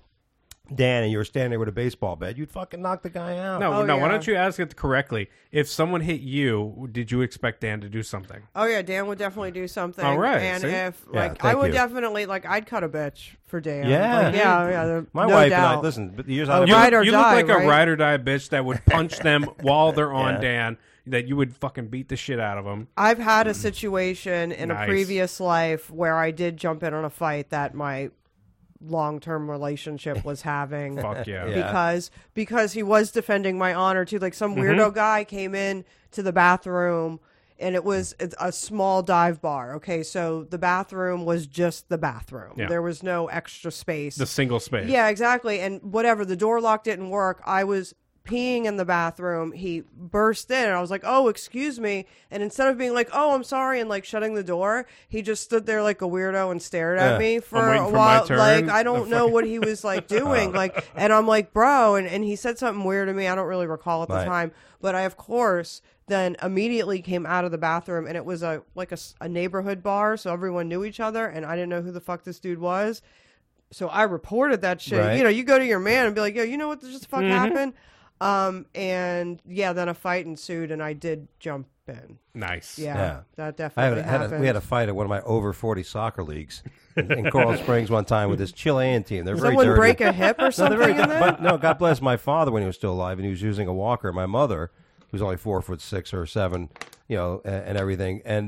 Dan and you were standing there with a baseball bat, you'd fucking knock the guy out. No, Oh, no. Why yeah. don't you ask it correctly? If someone hit you, did you expect Dan to do something? Oh yeah, Dan would definitely do something. All right, and see? if Yeah, like I thank would you. definitely like I'd cut a bitch for Dan. Yeah. Like, yeah, yeah. there- My no wife doubt. and I. Listen, but the years Oh, I You, ride or you die, look like right? a ride or die bitch that would punch them while they're on Yeah. Dan. That you would fucking beat the shit out of them. I've had a situation in Nice. a previous life where I did jump in on a fight that my long-term relationship was having. Fuck yeah. Yeah. because because he was defending my honor too. Like some weirdo guy came in to the bathroom and it was it's a small dive bar. Okay, so the bathroom was just the bathroom. Yeah. There was no extra space. The single space. Yeah, exactly. And whatever, the door lock didn't work. I was peeing in the bathroom. He burst in and I was like, oh, excuse me. And instead of being like, oh, I'm sorry, and like shutting the door, he just stood there like a weirdo and stared at Yeah. me for waiting a for my while. turn. Like, I The don't know what he was like doing. Like, and I'm like, bro, and, and he said something weird to me. I don't really recall at the Right. time, but I, of course, then immediately came out of the bathroom and it was a like a, s- a neighborhood bar. So everyone knew each other and I didn't know who the fuck this dude was. So I reported that shit. Right. You know, you go to your man and be like, yo, you know what just fuck Mm-hmm. happened? Um, and yeah, then a fight ensued and I did jump in. Nice. Yeah, Yeah. that I had, definitely a, had a, happened. we had a fight at one of my over forty soccer leagues in, in Coral Springs one time with this Chilean team. They're Did very someone dirty. break a hip or No, something they're very, in there? but no, God bless my father when he was still alive and he was using a walker. My mother, who's only four foot six or seven, you know, and, and everything. And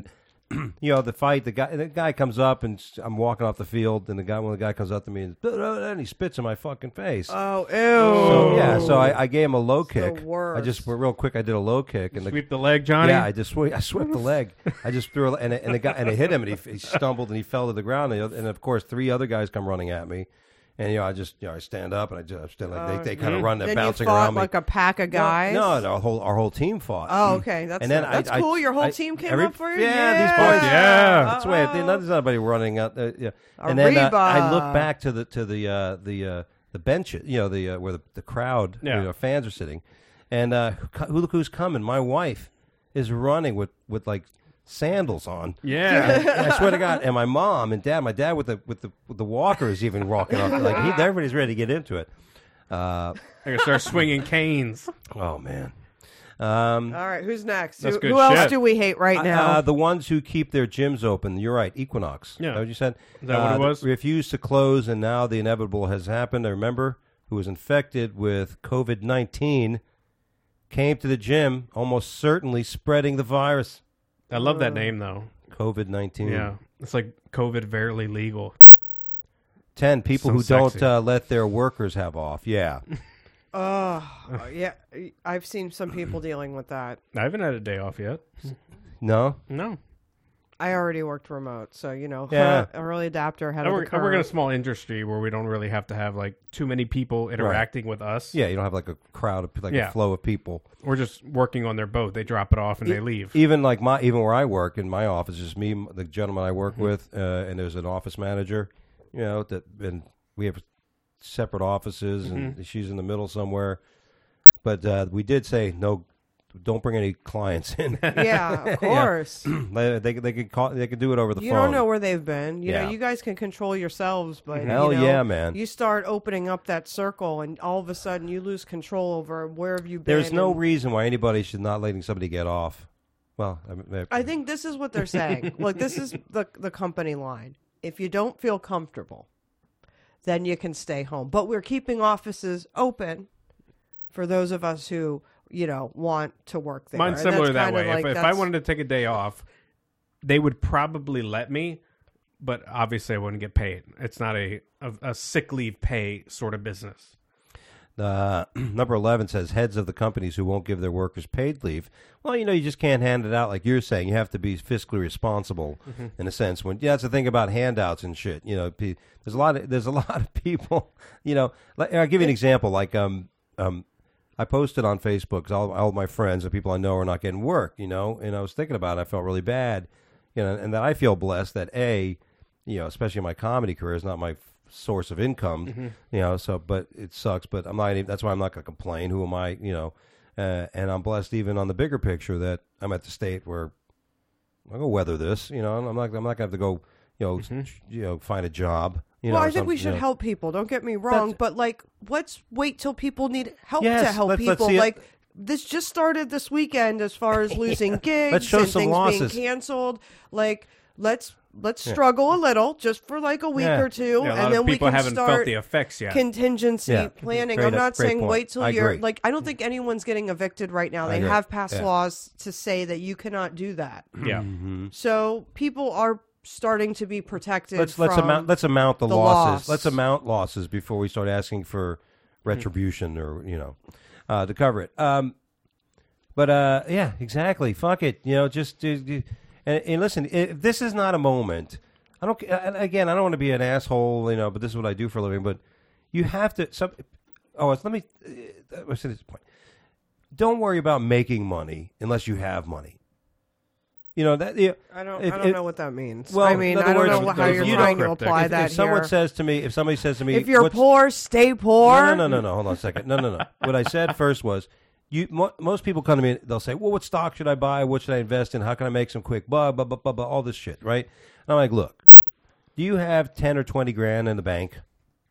you know, the fight. The guy, the guy comes up, and s- I'm walking off the field, and the guy, when the guy comes up to me, and, and he spits in my fucking face. Oh, ew. So yeah, so I, I gave him a low It's the kick. I worst. just real quick. I did a low kick, and the Sweep the leg, Johnny. yeah, I just swe- I swept the leg. I just threw, a, and it, and it got and it hit him, and he, he stumbled and he fell to the ground. And, the other- and of course, three other guys come running at me, and you know, I just you know, I stand up and I just stand like they, they kind of run, they're Then you bouncing fought around me. like a pack of guys. No, no, our whole our whole team fought. Oh, okay. That's And then not- I- that's I- cool. Your whole I- team came every- up for you. yeah, these boys- Yeah. That's the way. Uh-oh. There's nobody running out. Uh, yeah. And then uh, I Arriba. look back to the to the uh, the uh, the benches, you know, the uh, where the, the crowd, Yeah. you know, fans are sitting, and uh, who look who's coming? My wife is running with, with like sandals on. Yeah. And I swear to God, and my mom and dad, my dad with the with the with the walker is even walking up. Like he, everybody's ready to get into it. Uh, I gotta start swinging canes. oh man. Um, All right, who's next? That's who good who else shit. do we hate right now? Uh, the ones who keep their gyms open. You're right. Equinox. Yeah. Is that what you said? Is that what Uh, it was? Refused to close, and now the inevitable has happened. I remember who was infected with COVID nineteen came to the gym, almost certainly spreading the virus. I love that name though. COVID nineteen. Yeah, it's like COVID verily legal. ten people So who sexy. don't uh, let their workers have off. Yeah. Oh, yeah. I've seen some people dealing with that. I haven't had a day off yet. No? No, I already worked remote, so you know, Yeah. early adapter had I a work, I work in a small industry where we don't really have to have like too many people interacting with us. Yeah, you don't have like a crowd of like Yeah. a flow of people. We're just working on their boat. They drop it off and they leave. Even like my even where I work in my office, just me, m- the gentleman I work Mm-hmm. with, uh, and there's an office manager. You know that, and we have separate offices, and Mm-hmm. she's in the middle somewhere. But uh, we did say no, don't bring any clients in. Yeah, of course. they they they could call, they could do it over the You phone. don't know where they've been. You Yeah. know, you guys can control yourselves, but Hell you know, yeah, man. You start opening up that circle, and all of a sudden you lose control over where have you been. There's no and- reason why anybody should not letting somebody get off. Well, I, mean, I think this is what they're saying. Look, this is the the company line. If you don't feel comfortable, then you can stay home. But we're keeping offices open for those of us who, you know, want to work there. Mine's And similar that's that kinda way. like if, if I that's- wanted to take a day off, they would probably let me, but obviously I wouldn't get paid. It's not a a, a sick leave pay sort of business. Uh, number eleven says heads of the companies who won't give their workers paid leave. Well, you know, you just can't hand it out like you're saying. You have to be fiscally responsible in a sense. When yeah, that's the thing about handouts and shit. You know, pe- there's a lot of there's a lot of people. You know, like, I'll give you an example. Like um um, I posted on Facebook 'cause all all my friends and people I know are not getting work. You know, and I was thinking about it. I felt really bad. You know, and that I feel blessed that a, you know, especially my comedy career is not my source of income, you know, so, but it sucks, but I'm not even, that's why I'm not going to complain. Who am I, you know, uh, and I'm blessed even on the bigger picture that I'm at the state where I'm going to weather this, you know, I'm not, I'm not going to have to go, you know, sh- you know, find a job, you well, know. I think we some- should you know. help people. Don't get me wrong, That's- but like, let's wait till people need help Yes, to help let's- let's people. see it. Like, this just started this weekend as far as losing gigs Let's show and some things losses. being canceled. Like, let's let's struggle a little just for like a week Yeah. or two, Yeah, a lot and of then we people can haven't start felt the effects yet. contingency Yeah. planning. Great- I'm not great saying point. wait till I you're agree. like. I don't think anyone's getting evicted right now. I They agree. have passed Yeah. laws to say that you cannot do that. yeah. Mm-hmm. So people are starting to be protected. Let's let's from amount let's amount the, the losses. loss. Let's amount losses before we start asking for retribution or you know uh, to cover it. Um, but uh, yeah, exactly. Fuck it. You know, just uh, uh, and, and listen. If this is not a moment, I don't. And again, I don't want to be an asshole. You know, but this is what I do for a living. But you have to. Some, oh, it's, let me. Uh, what's this point? Don't worry about making money unless you have money. You know that. You, I don't. if- I don't if- know what that means. well, I mean, in other I don't words, know if how you're you trying don't- to apply if- that if someone here. says to me, if somebody says to me, if you're what's- poor, stay poor. No, no, no, no, no. Hold on a second. No, no, no. What I said first was, you. Mo- most people come to me. They'll say, "Well, what stock should I buy? What should I invest in? How can I make some quick blah blah blah blah blah? All this shit, right?" And I'm like, "Look, do you have ten or twenty grand in the bank?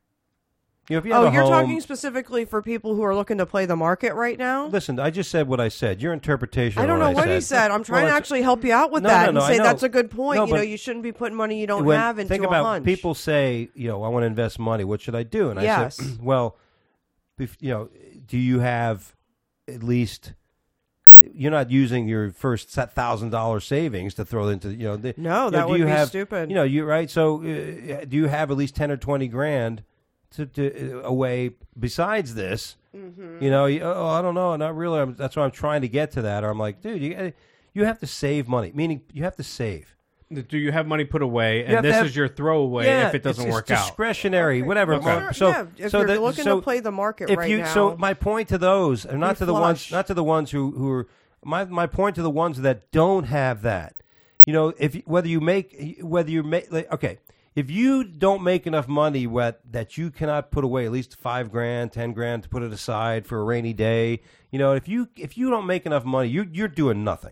You know, if you have Oh, a you're home, talking specifically for people who are looking to play the market right now. Listen, I just said what I said. Your interpretation. I of don't know I what said. he said. I'm trying Well, to it's- actually help you out with No, that no, no, and I say know. that's a good point. No, you know, but you shouldn't be putting money you don't when- have into think a about hunch. people say, you know, I want to invest money. What should I do? And I Yes. said, well, if, you know, do you have at least you're not using your first thousand dollar savings to throw into you know. The, No, you that know, do would you be have, stupid. You know, you right. So, uh, do you have at least ten or twenty grand to, to uh, away besides this? Mm-hmm. You know, you, oh, I don't know, not really. I'm, that's why I'm trying to get to that. Or I'm like, dude, you you have to save money. Meaning, you have to save. Do you have money put away, have and to this have- is your throwaway Yeah, if it doesn't it's, work it's out? discretionary, whatever. Okay. Well, So, yeah, if so you're that- looking so to play the market if right you now, so my point to those, and not Be to the ones, flush. not to the ones who who are my my point to the ones that don't have that. You know, if you- whether you make whether you make like, okay, if you don't make enough money what, that you cannot put away at least five grand, ten grand to put it aside for a rainy day. You know, if you if you don't make enough money, you you're doing nothing,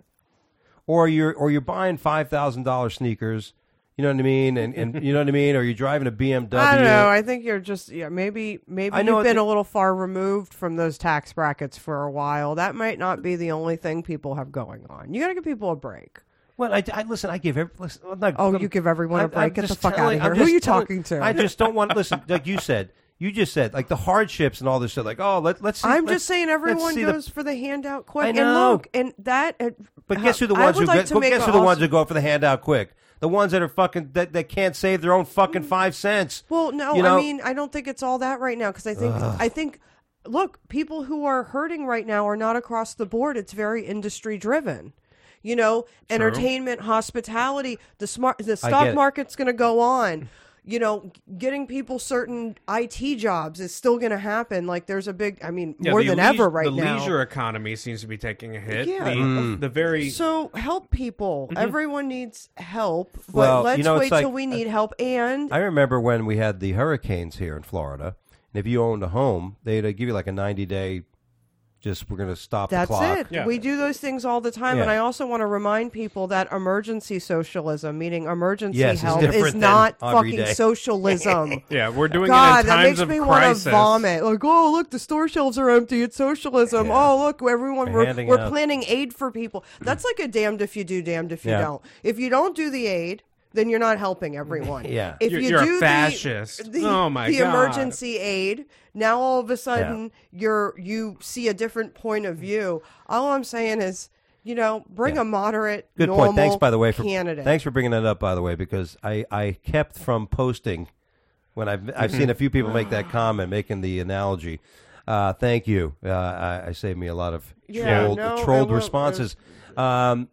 or you're or you're buying five thousand dollar sneakers. You know what I mean, and and you know what I mean, or you're driving a B M W. I don't know. I think you're just yeah. Maybe maybe I know you've been it- a little far removed from those tax brackets for a while. That might not be the only thing people have going on. You got to give people a break. Well, I, I listen. I give every. Listen, I'm not, Oh, I'm- you give everyone a I'm- break. I'm Get the just fuck telling- outta here. I'm Who are just you telling- talking to? I just don't want. Listen, like you said, you just said, like the hardships and all this shit. Like, oh, let, let's. See, I'm let's- just saying let's everyone see the- goes for the handout quick. I And know. look, and that. Uh, but guess who the I ones would who like get, to well, make guess a who the ones also- who go for the handout quick? The ones that are fucking that, that can't save their own fucking five cents. Well, no, You know? I mean, I don't think it's all that right now because I think I think look, people who are hurting right now are not across the board. It's very industry driven. You know, entertainment, hospitality, the smart the I get stock it. market's going to go on. You know, getting people certain I T jobs is still going to happen. Like there's a big, I mean, Yeah, more the than leis- ever right the now. leisure economy seems to be taking a hit. Yeah. The, Mm. the very So help people. Everyone needs help, but Well, let's you know, it's wait like- till we need help. And I remember when we had the hurricanes here in Florida, and if you owned a home, they'd uh, give you like a ninety day. Just we're going to stop that's the clock. it. Yeah. We do those things all the time. And Yeah. I also want to remind people that emergency socialism, meaning emergency Yes, it's help, different is than not every fucking day. socialism. yeah, we're doing God, it in that times makes of me want crisis. to vomit. Like, oh, look, the store shelves are empty. It's socialism. Yeah. Oh, look, everyone, We're we're, handing we're out. planning aid for people. That's like a damned if you do, damned if you Yeah. don't. If you don't do the aid, then you're not helping everyone. Yeah. If You're- you you're a do the- fascist. the, Oh, my the God. emergency aid, now all of a sudden you're you see a different point of view. All I'm saying is, you know, bring Yeah. a moderate, Good normal point. Thanks, by the way, for candidate. thanks for bringing that up. By the way, because I, I kept from posting when I've I've seen a few people make that comment, making the analogy. Uh, thank you. Uh, I, I saved me a lot of Yeah, trolled, no, trolled it wa- responses. Um,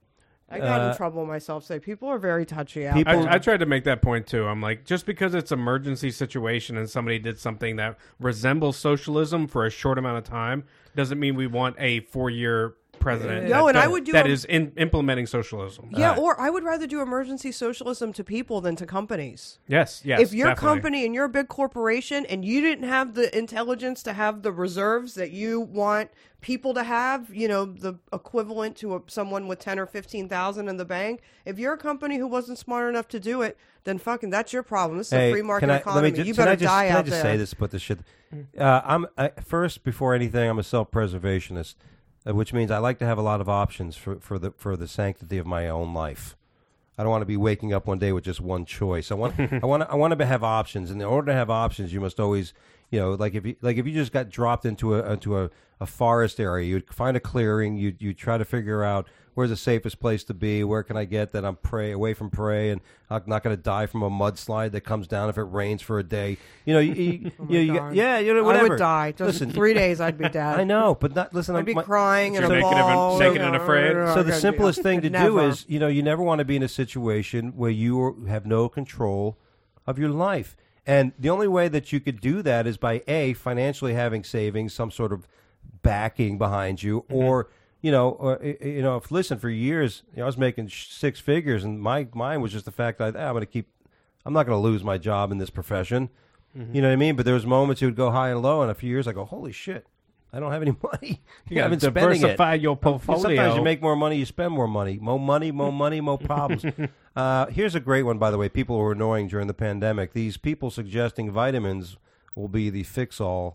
I got uh, in trouble myself. Say people are very touchy out people- there. I, I tried to make that point too. I'm like, just because it's emergency situation and somebody did something that resembles socialism for a short amount of time doesn't mean we want a four year president. No, that, and I that- would do that a- is in, implementing socialism. Yeah, Uh, or I would rather do emergency socialism to people than to companies. Yes, yes. if your definitely. company and you're a big corporation and you didn't have the intelligence to have the reserves that you want people to have, you know, the equivalent to a, someone with ten or fifteen thousand in the bank. If you're a company who wasn't smart enough to do it, then fucking that's your problem. This is Hey, a free market can I, economy. Let me just, you can better I just, die can out I just there. say this? Put this shit. Uh, I'm I, first before anything. I'm a self-preservationist, uh, which means I like to have a lot of options for, for the for the sanctity of my own life. I don't want to be waking up one day with just one choice. I want I want to, I want to have options, and in order to have options, you must always, you know, like if you like if you just got dropped into a into a, a forest area, you'd find a clearing, you you try to figure out where's the safest place to be, where can I get that I'm prey away from prey, and I'm not going to die from a mudslide that comes down if it rains for a day. You know, you, you, Oh you, you God. yeah, you know, whatever. I would die. Just Listen, three days, I'd be dead. I know, but not listen. I'd I'm- be my- crying So and a naked and- ball. naked and afraid? So the simplest thing to do Never. is, you know, you never want to be in a situation where you are- have no control of your life. And the only way that you could do that is by A, financially having savings, some sort of backing behind you, Mm-hmm. or, you know, or, y- you know, if, listen, for years, you know, I was making sh- six figures, and my mine was just the fact that ah, I'm going to keep, I'm not going to lose my job in this profession. Mm-hmm. You know what I mean? But there was moments it would go high and low, and a few years I go, holy shit, I don't have any money. You got I've to been spending it. diversify your portfolio. Sometimes you make more money, you spend more money. More money, more money, more problems. uh, here's a great one, by the way. People who were annoying during the pandemic. These people suggesting vitamins will be the fix-all.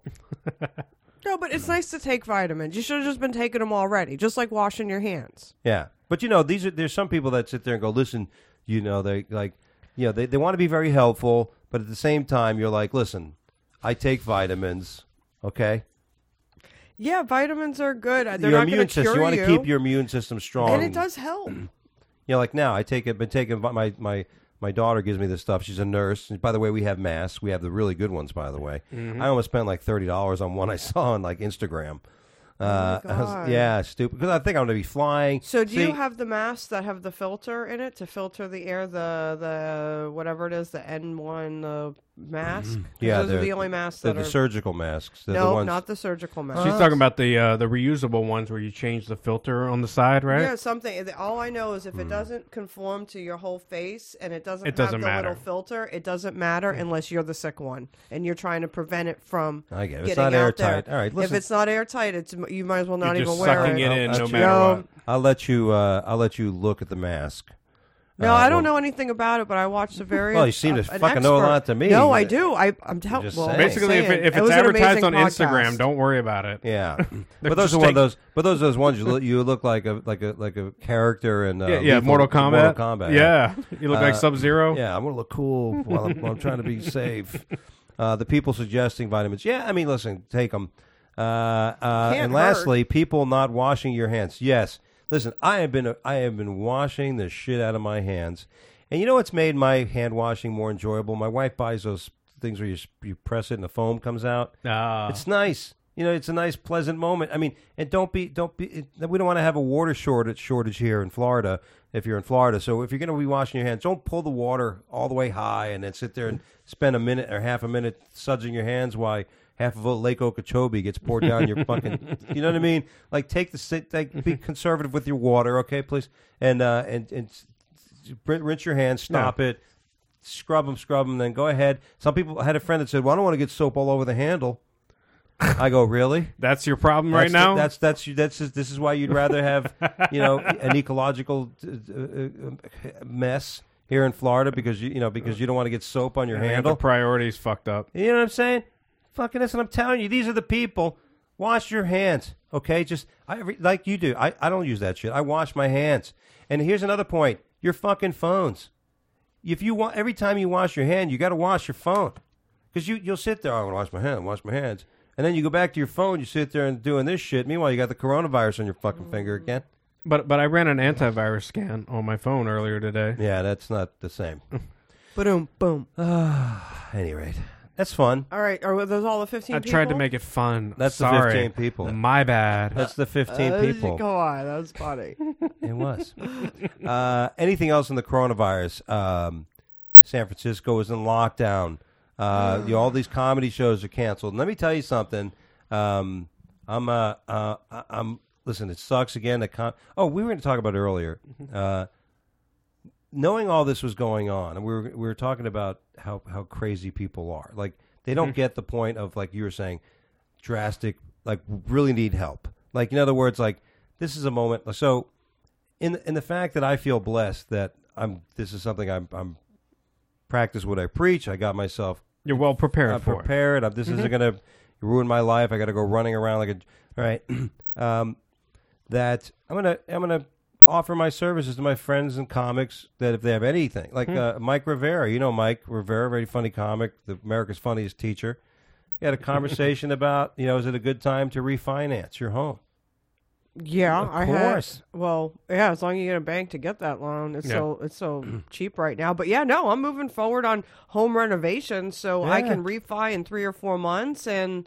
No, but it's nice to take vitamins. You should have just been taking them already, just like washing your hands. Yeah, but you know, these are there's some people that sit there and go, listen, you know, they like, you know, they they want to be very helpful, but at the same time, you're like, listen, I take vitamins, okay. Yeah, vitamins are good. They're your not immune going to system. cure You want you. to keep your immune system strong, and it does help. You know, like now, I take it. Been taking my my my daughter gives me this stuff. She's a nurse. And by the way, we have masks. We have the really good ones. By the way, Mm-hmm. I almost spent like thirty dollars on one I saw on like Instagram. Uh, I was- God. yeah, stupid. Because I think I'm going to be flying. So do See, you have the masks that have the filter in it to filter the air, the the whatever it is, the N one the mask? 'Cause Yeah, those are they're- the only masks the, that the are. surgical masks? They're no, the ones, not the surgical mask. She's talking about the uh, the reusable ones where you change the filter on the side, right? Yeah, something. All I know is if it doesn't conform to your whole face and it doesn't It doesn't have the matter. little filter, it doesn't matter unless you're the sick one and you're trying to prevent it from I get it. It's getting not out airtight. there. All right, listen. If it's not airtight, it's you might as well not You're even just wear sucking it. it in That's no true. matter No. what. I'll let you. Uh, I'll let you look at the mask. No, Uh, I don't well- know anything about it, but I watched a very. Well, you seem to uh, an fucking know a expert. lot to me. No, I do. I, I'm telling. just Well, saying. I'm Basically, if, saying. it, if It it's was an advertised amazing on podcast. Instagram, don't worry about it. Yeah, They're but those just are one of take- those. But those are those ones you look. You look like a like a like a character in uh, yeah, yeah, Lethal- Mortal Kombat. Mortal Kombat. Yeah, you look like Uh, Sub Zero. Yeah, I'm gonna look cool while I'm, while I'm trying to be safe. Uh, the people suggesting vitamins. Yeah, I mean, listen, take them. Uh, uh, Can't and hurt. lastly, people not washing your hands. Yes, listen, I have been I have been washing the shit out of my hands, and you know what's made my hand washing more enjoyable? My wife buys those things where you s- you press it and the foam comes out. Ah. It's nice. You know, it's a nice, pleasant moment. I mean, and don't be, don't be. It, we don't want to have a water shortage shortage here in Florida. If you're in Florida, so if you're going to be washing your hands, don't pull the water all the way high and then sit there and spend a minute or half a minute sudsing your hands while half of a Lake Okeechobee gets poured down your fucking. You know what I mean? Like take the sit, like be conservative with your water, okay, please, and uh, and and s- s- rinse your hands, stop it, scrub them, scrub them, then go ahead. Some people I had a friend that said, "Well, I don't want to get soap all over the handle." I go, really? That's your problem right That's now? the- that's that's that's just, this is why you'd rather have, you know, an ecological uh, uh, mess here in Florida because you you know because you don't want to get soap on your I think handle. the priorities fucked up. You know what I'm saying? Fucking listen, I'm telling you, these are the people. Wash your hands, okay? Just I, every- like you do. I, I don't use that shit. I wash my hands. And here's another point: your fucking phones. If you want, every time you wash your hand, you got to wash your phone because you you'll sit there. Oh, I'm gonna wash my hand, wash my hands, and then you go back to your phone. You sit there and doing this shit. Meanwhile, you got the coronavirus on your fucking finger again. But but I ran an antivirus scan on my phone earlier today. Yeah, that's not the same. Boom, boom. At any rate, that's fun. All right, are those all the fifteen? I people? tried to make it fun. That's the Sorry. fifteen people. My bad. That's the fifteen Uh, people. Go on, that was funny. It was. uh, anything else in the coronavirus? Um, San Francisco is in lockdown. Uh, you know, all these comedy shows are canceled. And let me tell you something. Um, I'm. Uh, uh, I- I'm. Listen, it sucks again. That con- oh, we were going to talk about it earlier. Uh, knowing all this was going on, and we were we were talking about how how crazy people are. Like they don't get the point of, like you were saying, drastic. Like really need help. Like in other words, like this is a moment. So in in the fact that I feel blessed that I'm this is something I'm I'm practice what I preach. I got myself You're well prepared I'm for it. prepared. I'm, this isn't going to ruin my life. I got to go running around like a all right. um, that I'm gonna I'm gonna offer my services to my friends in comics that if they have anything like uh, Mike Rivera. You know Mike Rivera, very funny comic, the America's funniest teacher. We had a conversation about you know is it a good time to refinance your home? Yeah, Of I course. had. Well, yeah, as long as you get a bank to get that loan, it's Yeah. so it's so cheap right now. But yeah, no, I'm moving forward on home renovation, so I Yeah. can refi in three or four months, and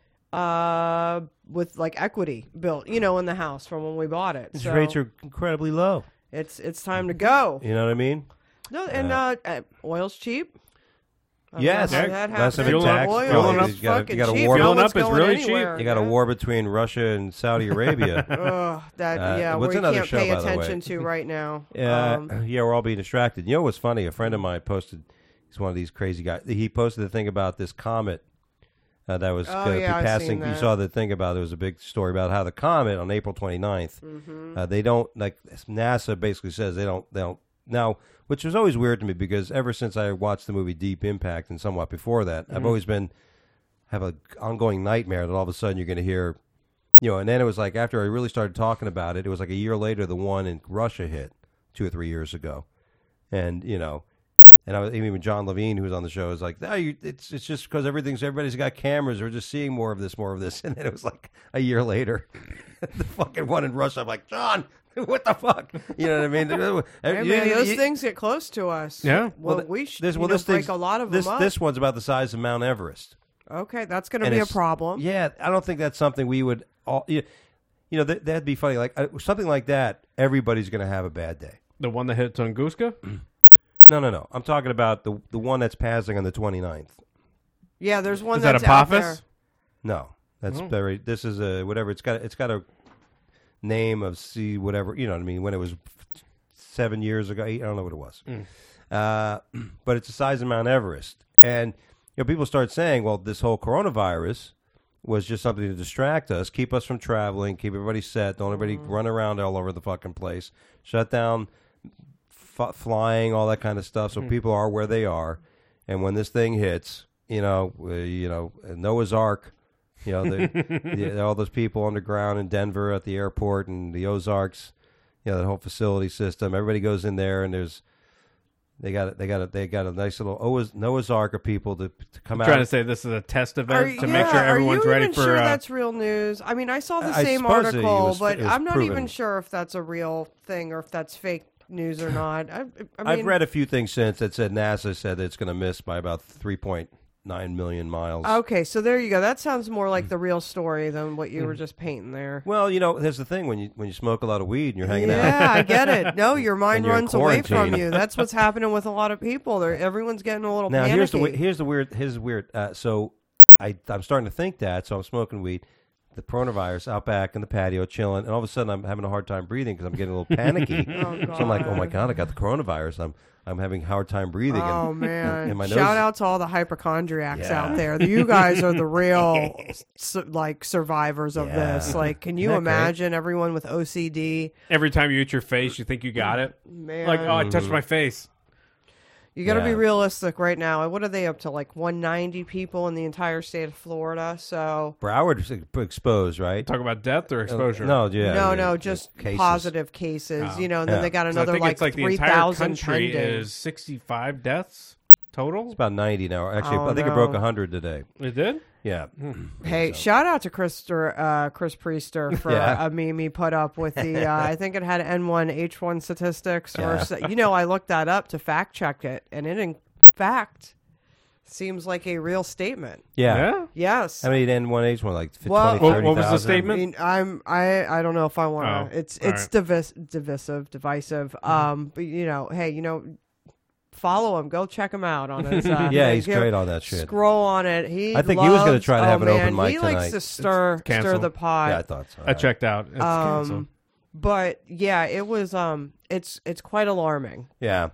uh, with like equity built, you know, in the house from when we bought it. These So rates are incredibly low. it's it's time to go. You know what I mean? No, and uh, uh, oil's cheap. I've Yes. had Yeah. that Less of happen. a tax. Oil Filling is up- you gotta- you fucking gotta cheap. warp- No Filling one's up is going really cheap. anywhere, You got a yeah. war between Russia and Saudi Arabia. Ugh, that Uh, yeah, what's we another can't show, pay by the way? attention to right now. Yeah, Um, yeah, we're all being distracted. You know what's funny? A friend of mine posted. He's one of these crazy guys. He posted the thing about this comet uh, that was Oh, going to yeah, be I've passing. seen You that. saw the thing about there was a big story about how the comet on April twenty-ninth, Mm-hmm. uh, they don't like NASA basically says they don't they don't now, which was always weird to me because ever since I watched the movie Deep Impact and somewhat before that, Mm-hmm. I've always been have a ongoing nightmare that all of a sudden you're going to hear. You know, and then it was like after I really started talking about it, it was like a year later the one in Russia hit two or three years ago, and you know, And I was, even John Levine, who was on the show, was like, "No, you, it's it's just because everything's everybody's got cameras. We're just seeing more of this, more of this." And then it was like a year later, the fucking one in Russia. I'm like, John, what the fuck? You know what I mean? Hey, You- man, you- those you- things get close to us. Yeah. Well, th- we should this, you well, know, this break thing's- a lot of this, them up. This one's about the size of Mount Everest. Okay, that's going to And be a it's- problem. Yeah, I don't think that's something we would all. You, you know, that, that'd be funny. Like uh, something like that, everybody's going to have a bad day. The one that hit Tunguska? No, no, no. I'm talking about the the one that's passing on the twenty-ninth. Yeah, there's one Is that that's out there. Apophis? No, that's Oh. very. This is a whatever. It's got it's got a name of C whatever. You know what I mean? When it was seven years ago, eight, I don't know what it was. Mm. Uh, but it's the size of Mount Everest, and you know people start saying, well, this whole coronavirus was just something to distract us, keep us from traveling, keep everybody set, don't everybody Mm. run around all over the fucking place, shut down f- flying, all that kind of stuff, so Mm. people are where they are. And when this thing hits, you know, uh, you know, Noah's Ark, you know, the, the, all those people underground in Denver at the airport and the Ozarks, you know, that whole facility system. Everybody goes in there, and there's they got they got a, they got a nice little Noah's, Noah's Ark of people to, to come I'm out. trying to say this is a test event Are- to yeah, make sure everyone's are you ready even for. sure uh, that's real news? I mean, I saw the I same suppose it article, was- but it was I'm not proven. even sure if that's a real thing or if that's fake news or not. I, I mean, I've read a few things since that said NASA said that it's going to miss by about three point nine million miles. Okay, so there you go. That sounds more like the real story than what you were just painting there. Well, you know, here's the thing: when you when you smoke a lot of weed and you're hanging out, Yeah, I get it. No, your mind And you're in runs away from quarantine. you. That's what's happening with a lot of people. They're, everyone's getting a little now panicky. here's the we- here's the weird here's the weird. Uh, so I I'm starting to think that. So I'm smoking weed, the coronavirus out back in the patio chilling, and all of a sudden I'm having a hard time breathing because I'm getting a little panicky. Oh, So I'm like, oh my God. god, I got the coronavirus. I'm I'm having a hard time breathing. Oh and, man! and my Shout nose- out to all the hypochondriacs Yeah. out there. You guys are the real su- like survivors of Yeah. this. Like, can you Isn't that great? imagine everyone with O C D? every time you eat your face, you think you got it. Man, Like, oh, I touched my face. you got to be Yeah. realistic right now. What are they up to? Like one hundred ninety people in the entire state of Florida. So Broward's exposed, right? Talk about death or exposure. No, yeah, no, yeah, no, yeah, just cases. positive cases. Oh. You know, and then Yeah. they got 'Cause I another think like it's like the three entire thousand country pending. is sixty-five deaths total. It's about ninety now. Actually, Oh, I think it no. broke one hundred today. It did. Yeah. Hey, shout out to Chris, uh, Chris Priester for Yeah. a meme he put up with the. Uh, I think it had N one H one statistics, or Yeah. so- you know, I looked that up to fact check it, and it in fact seems like a real statement. Yeah. Yeah. Yes. How many N one H one? Like twenty, Well- What- thirty what was the thousand? I statement? mean, I'm I I don't know if I want Oh, to. It's all it's right. divis- divisive, divisive. Um, but you know, hey, you know, follow him. Go check him out on his. Uh, Yeah, thing. he's Give- great on that shit. Scroll on it. He. I think he was gonna loves- try to oh, have an open man, mic He likes tonight. to stir stir canceled. the pot. Yeah, I thought so. I checked out. It's canceled. Um, but yeah, it was. Um, it's it's quite alarming. Yeah.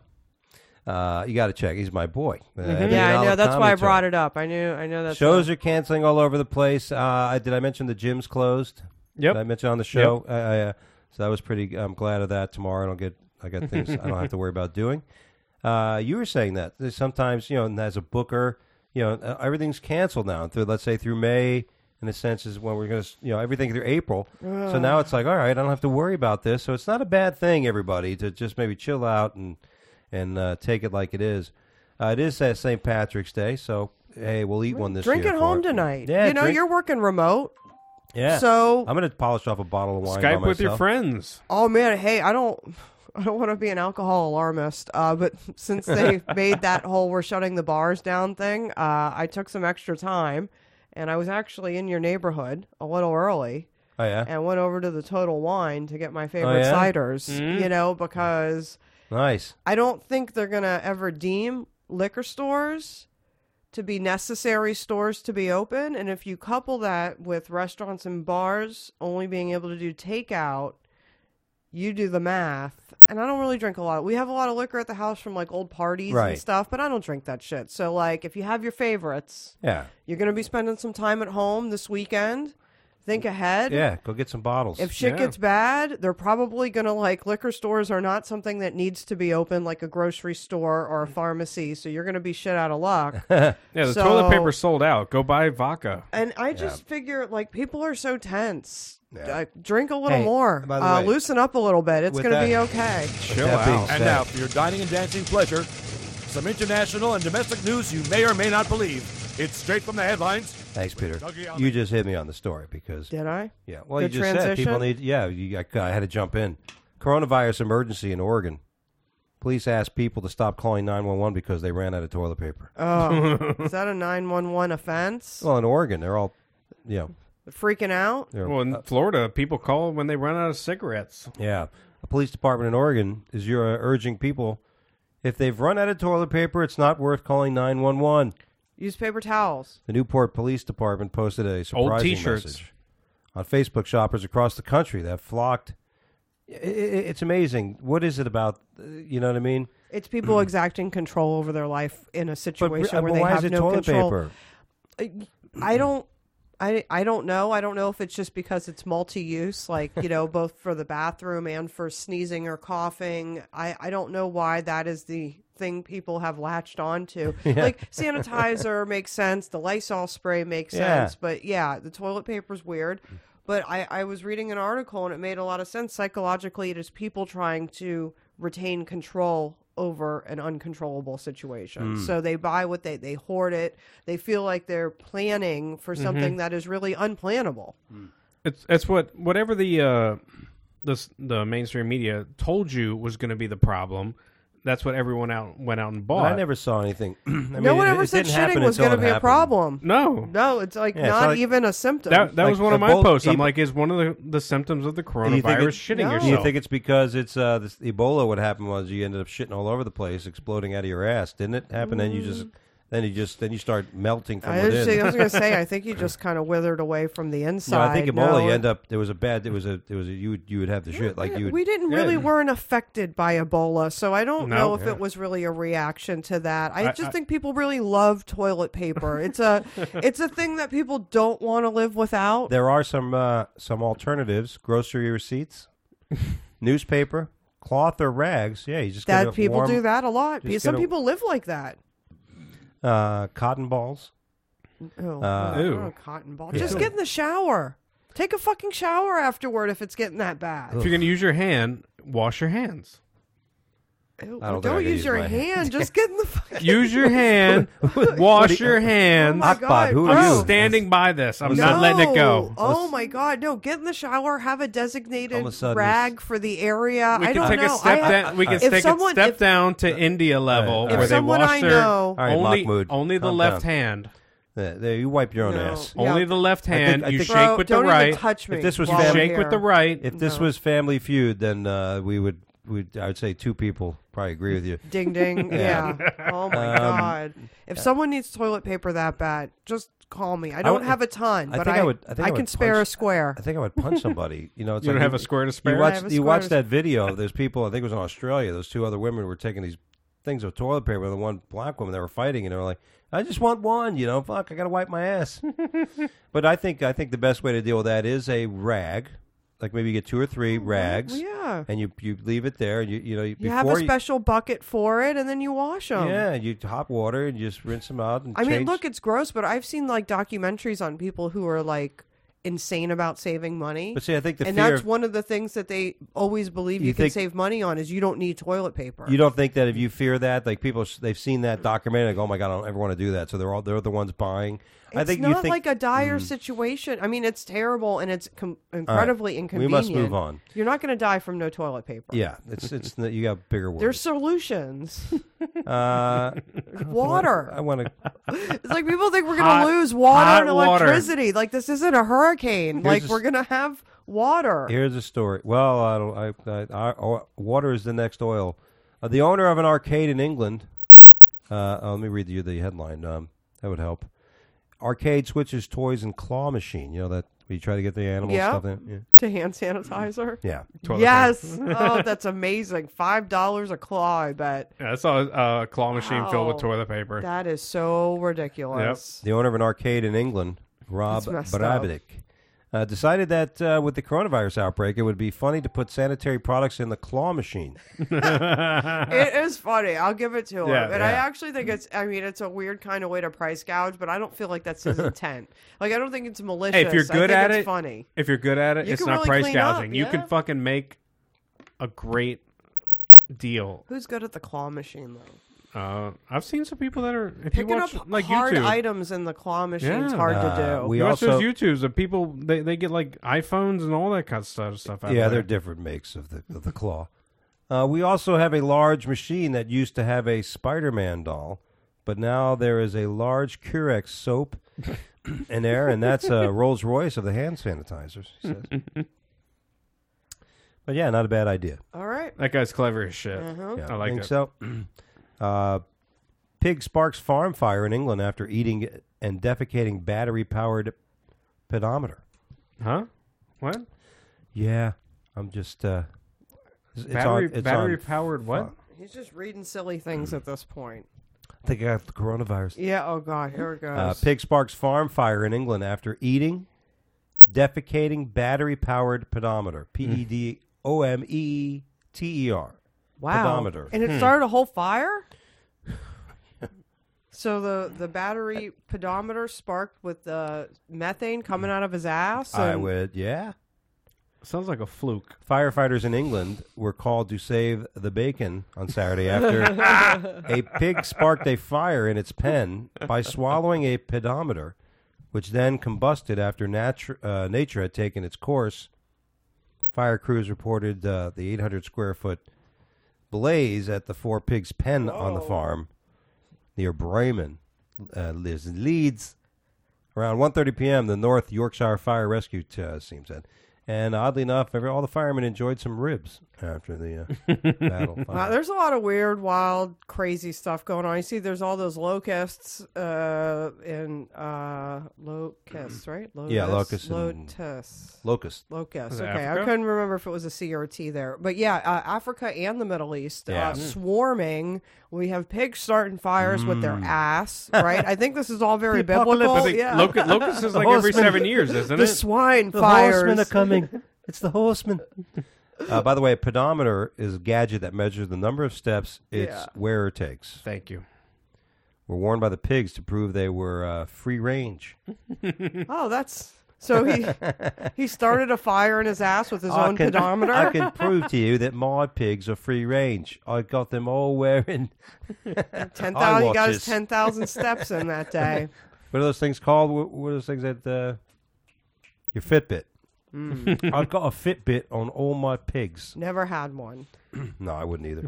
Uh, you got to check. He's my boy. Uh, Yeah, I know. That's why I brought it up. I knew. I know that Shows are canceling all over the place. Uh, I- did I mention the gym's closed? Yep. Did I mention on the show? I, I, uh, so that was pretty. I'm glad of that. Tomorrow I don't get. I got things I don't have to worry about doing. Uh, you were saying that There's sometimes, you know, as a booker, you know, uh, everything's canceled now through, let's say, through May. In a sense, is when we're going to, you know, everything through April. So now it's like, all right, I don't have to worry about this. So it's not a bad thing, everybody, to just maybe chill out and and uh, take it like it is. Uh, it is uh, Saint Patrick's Day, so hey, we'll eat one this Drink year. at for home it. tonight. Yeah, you know, drink- you're working remote. Yeah. So, I'm going to polish off a bottle of wine by Skype with your myself. friends. oh man, hey, I don't. I don't want to be an alcohol alarmist, uh, but since they made that whole "we're shutting the bars down" thing, uh, I took some extra time, and I was actually in your neighborhood a little early, Oh, yeah? and went over to the Total Wine to get my favorite yeah? ciders. Mhm. You know, because Nice. I don't think they're gonna ever deem liquor stores to be necessary stores to be open, and if you couple that with restaurants and bars only being able to do takeout, you do the math. And I don't really drink a lot. We have a lot of liquor at the house from like old parties and Right. stuff, but I don't drink that shit. So like, if you have your favorites, Yeah. you're gonna be spending some time at home this weekend. Think ahead. Yeah, go get some bottles. If shit Yeah. gets bad, they're probably going to like liquor stores are not something that needs to be open like a grocery store or a pharmacy. So you're going to be shit out of luck. Yeah, the So- toilet paper sold out. Go buy vodka. And I just figure like people are so tense. Yeah. Uh, drink a little Hey, more. by the Uh, way, loosen up a little bit. It's with going to be that- okay. Chill that being out. said- And now, for your dining and dancing pleasure, Some international and domestic news you may or may not believe. It's straight from the headlines. Thanks, Peter. Dougie Almeida. You just hit me on the story because Did I? yeah. Well, Good you just said people transition? need. Yeah, you, I, I had to jump in. Coronavirus emergency in Oregon. Police asked people to stop calling nine one one because they ran out of toilet paper. Oh, is that a nine one one offense? Well, in Oregon, they're all, you know, Freaking out? they're, Well, in uh, Florida, people call when they run out of cigarettes. yeah. A police department in Oregon is you're uh, urging people, if they've run out of toilet paper, it's not worth calling nine one one. Use paper towels. The Newport Police Department posted a surprising T-shirts. message on Facebook. Shoppers across the country that flocked. I- I- It's amazing. What is it about? uh, You know what I mean? It's people exacting control over their life in a But, situation uh, where but they why have is it no toilet control. paper? I don't. I, I don't know. I don't know if it's just because it's multi-use, like, you know, both for the bathroom and for sneezing or coughing. I, I don't know why that is the thing people have latched onto. Like, sanitizer makes sense. The Lysol spray makes Yeah. sense. But, yeah, the toilet paper's weird. But I, I was reading an article, and it made a lot of sense. Psychologically, it is people trying to retain control over an uncontrollable situation. So they buy what they, they hoard it. They feel like they're planning for something that is really unplannable. It's it's what whatever the uh, the s- the mainstream media told you was going to be the problem. That's what everyone out went out and But bought. I never saw anything. I mean, no one it- ever it said didn't happen shitting was until going to it be a happened. problem. No, No, it's like Yeah, it's not like- even a symptom. that that Like was one of my Ebola- posts. I'm Ebo- like, is one of the, the symptoms of the you think coronavirus it- shitting No. yourself? You think it's because it's uh, this Ebola? What happened was you ended up shitting all over the place, exploding out of your ass, didn't it? Happen? Then you just, then you just, then you start melting from I was, within. I was going to say, I think you just kind of withered away from the inside. No, I think Ebola. No, you end up. There was a bad. There was a. There was a. You would. You would have the shit like you would. we didn't Yeah. really weren't affected by Ebola, so I don't No. know if Yeah. it was really a reaction to that. I, I- just I- think people really love toilet paper. It's a it's a thing that people don't want to live without. There are some uh, some alternatives: grocery receipts, newspaper, cloth or rags. Yeah, you just That gotta people warm, do that a lot. just Because some gotta- people live like that. Uh, cotton balls. Oh, Uh, oh, Ew. oh, cotton ball. Yeah. Just get in the shower. Take a fucking shower afterward if it's getting that bad. if you're going to use your hand, wash your hands. Ew, I don't think don't I could use use your my hand. hand. Just get in the fucking. Use your hand. Wash your hands. Oh my Akbad, God, who bro. are I'm you? standing by this. I'm No. not letting it go. Oh my God! No, get in the shower. Have a designated All of a sudden rag for the area. We I can don't take know. a step I, down. We can if take someone- a step if- down to India level, If where they someone wash I their know- All right, only Mahmoud, only the calm left down. hand. There, there, you wipe your own No. ass. Yeah. Only the left I think- hand. I you think- shake Bro, with the don't right. even touch me. If this was while You I'm family- shake with the here. right. If this No. was Family Feud, then uh, we would. We'd, I would say two people probably agree with you. Ding ding. Yeah. Yeah. Oh my Um, God! If someone needs toilet paper that bad, just call me. I don't would- have a ton, I but think I, I would- I think I can would spare punch- a square. I think I would punch somebody. You know, it's You like don't have a square to spare? You I watch, have a you square watch to- that video. There's people. I think it was in Australia. Those two other women were taking these things of toilet paper. The one black woman, they were fighting, and they were like, "I just want one." You know, fuck, I gotta wipe my ass. But I think I think the best way to deal with that is a rag. Like maybe you get two or three rags, Yeah. and you you leave it there, and you you know You before have a special bucket for it, and then you wash them. yeah, you hot water and you just rinse them out. And I mean, change. look, it's gross, but I've seen like documentaries on people who are like insane about saving money. But see, I think the and fear that's of- one of the things that they always believe you, You can think- save money on is you don't need toilet paper. You don't think that if you fear that, like people, they've seen that documentary, like, oh my god, I don't ever want to do that. So they're all they're the ones buying. It's I think not you think like a dire Mm. situation. I mean, it's terrible and it's com- incredibly We inconvenient. must move on. You're not going to die from no toilet paper. Yeah, it's it's you got bigger words. There's solutions. uh, Water. I want to. It's like people think we're going Hot- to lose water hot and water. electricity. Like this isn't a hurricane. Here's like a we're s- going to have water. Here's a story. Well, I don't. I, I, I oh, water is the next oil. Uh, the owner of an arcade in England. Uh, oh, let me read you the headline. Um, that would help. Arcade switches toys and claw machine. You know that we try to get the animal Yeah. stuff in. Yeah. To hand sanitizer. Yeah. Toilet Yes. oh, that's amazing. Five dollars a claw. I bet. Yeah, I saw a claw machine filled with Wow. toilet paper. That is so ridiculous. The owner of an arcade in England, Rob That's messed up. Brabidic, uh, decided that uh, with the coronavirus outbreak, it would be funny to put sanitary products in the claw machine. It is funny. I'll give it to him. Yeah, and I yeah. actually think it's, I mean, it's a weird kind of way to price gouge, but I don't feel like that's his intent. Like, I don't think it's malicious. Hey, if you're I good think at it's it, funny. If you're good at it, You it's can not really price clean up, gouging. You yeah. can fucking make a great deal. Who's good at the claw machine, though? Uh, I've seen some people that are if Picking you watch up like hard YouTube. items in the claw machine is Yeah. hard Uh, to do. we you watch also- those YouTubes of people they, they get like iPhones and all that kind of stuff. stuff out Yeah, of they're there. different makes of the of the claw. Uh, we also have a large machine that used to have a Spider-Man doll, but now there is a large Curex soap in there, and that's a Rolls Royce of the hand sanitizers. He says. But yeah, not a bad idea. All right. That guy's clever as shit. Uh-huh. Yeah, I like think it. so. uh, pig sparks farm fire in England after eating and defecating battery-powered pedometer. Huh? What? Yeah, I'm just. Uh, it's battery on, it's battery on, powered what? He's just reading silly things at this point. I think I got the coronavirus. Yeah. Oh God. Here it goes. Uh, pig sparks farm fire in England after eating, defecating battery-powered pedometer. P E D O M E T E R. Wow. Pedometer. And it started a whole fire? So the, the battery pedometer sparked with the methane coming out of his ass? I and- would, yeah. Sounds like a fluke. Firefighters in England were called to save the bacon on Saturday after a pig sparked a fire in its pen by swallowing a pedometer, which then combusted after natu- uh, nature had taken its course. Fire crews reported uh, the eight hundred square foot blaze at the Four Pigs pen on the farm near Bremen, uh, lives in Leeds. Around one thirty p.m., the North Yorkshire Fire Rescue uh, team said. And oddly enough, every, all the firemen enjoyed some ribs after the uh, battle. Wow, there's a lot of weird, wild, crazy stuff going on. You see, there's all those locusts uh, in uh, locusts, right? Lotus, Yeah, locusts and- Lotus. Locust. Locust. Is it Okay, I Africa? couldn't remember if it was a C or a T there, but yeah, uh, Africa and the Middle East Yeah. uh, swarming. We have pigs starting fires with Mm. their ass, right? I think this is all very The apocalypse. biblical. I think Yeah. locust, locust is The like every horseman. seven years, isn't the it? swine The fires. horsemen are coming. It's the horsemen. Uh, by the way, a pedometer is a gadget that measures the number of steps its Yeah. wearer takes. Thank you. Were worn by the pigs to prove they were uh, free range. Oh, that's so he he started a fire in his ass with his own can, pedometer. I can prove to you that my pigs are free range. I got them all wearing. ten thousand. He got his eyewatches. ten thousand steps in that day. What are those things called? What, what are those things that uh, your Fitbit? I've got a Fitbit on all my pigs. Never had one. No, I wouldn't either.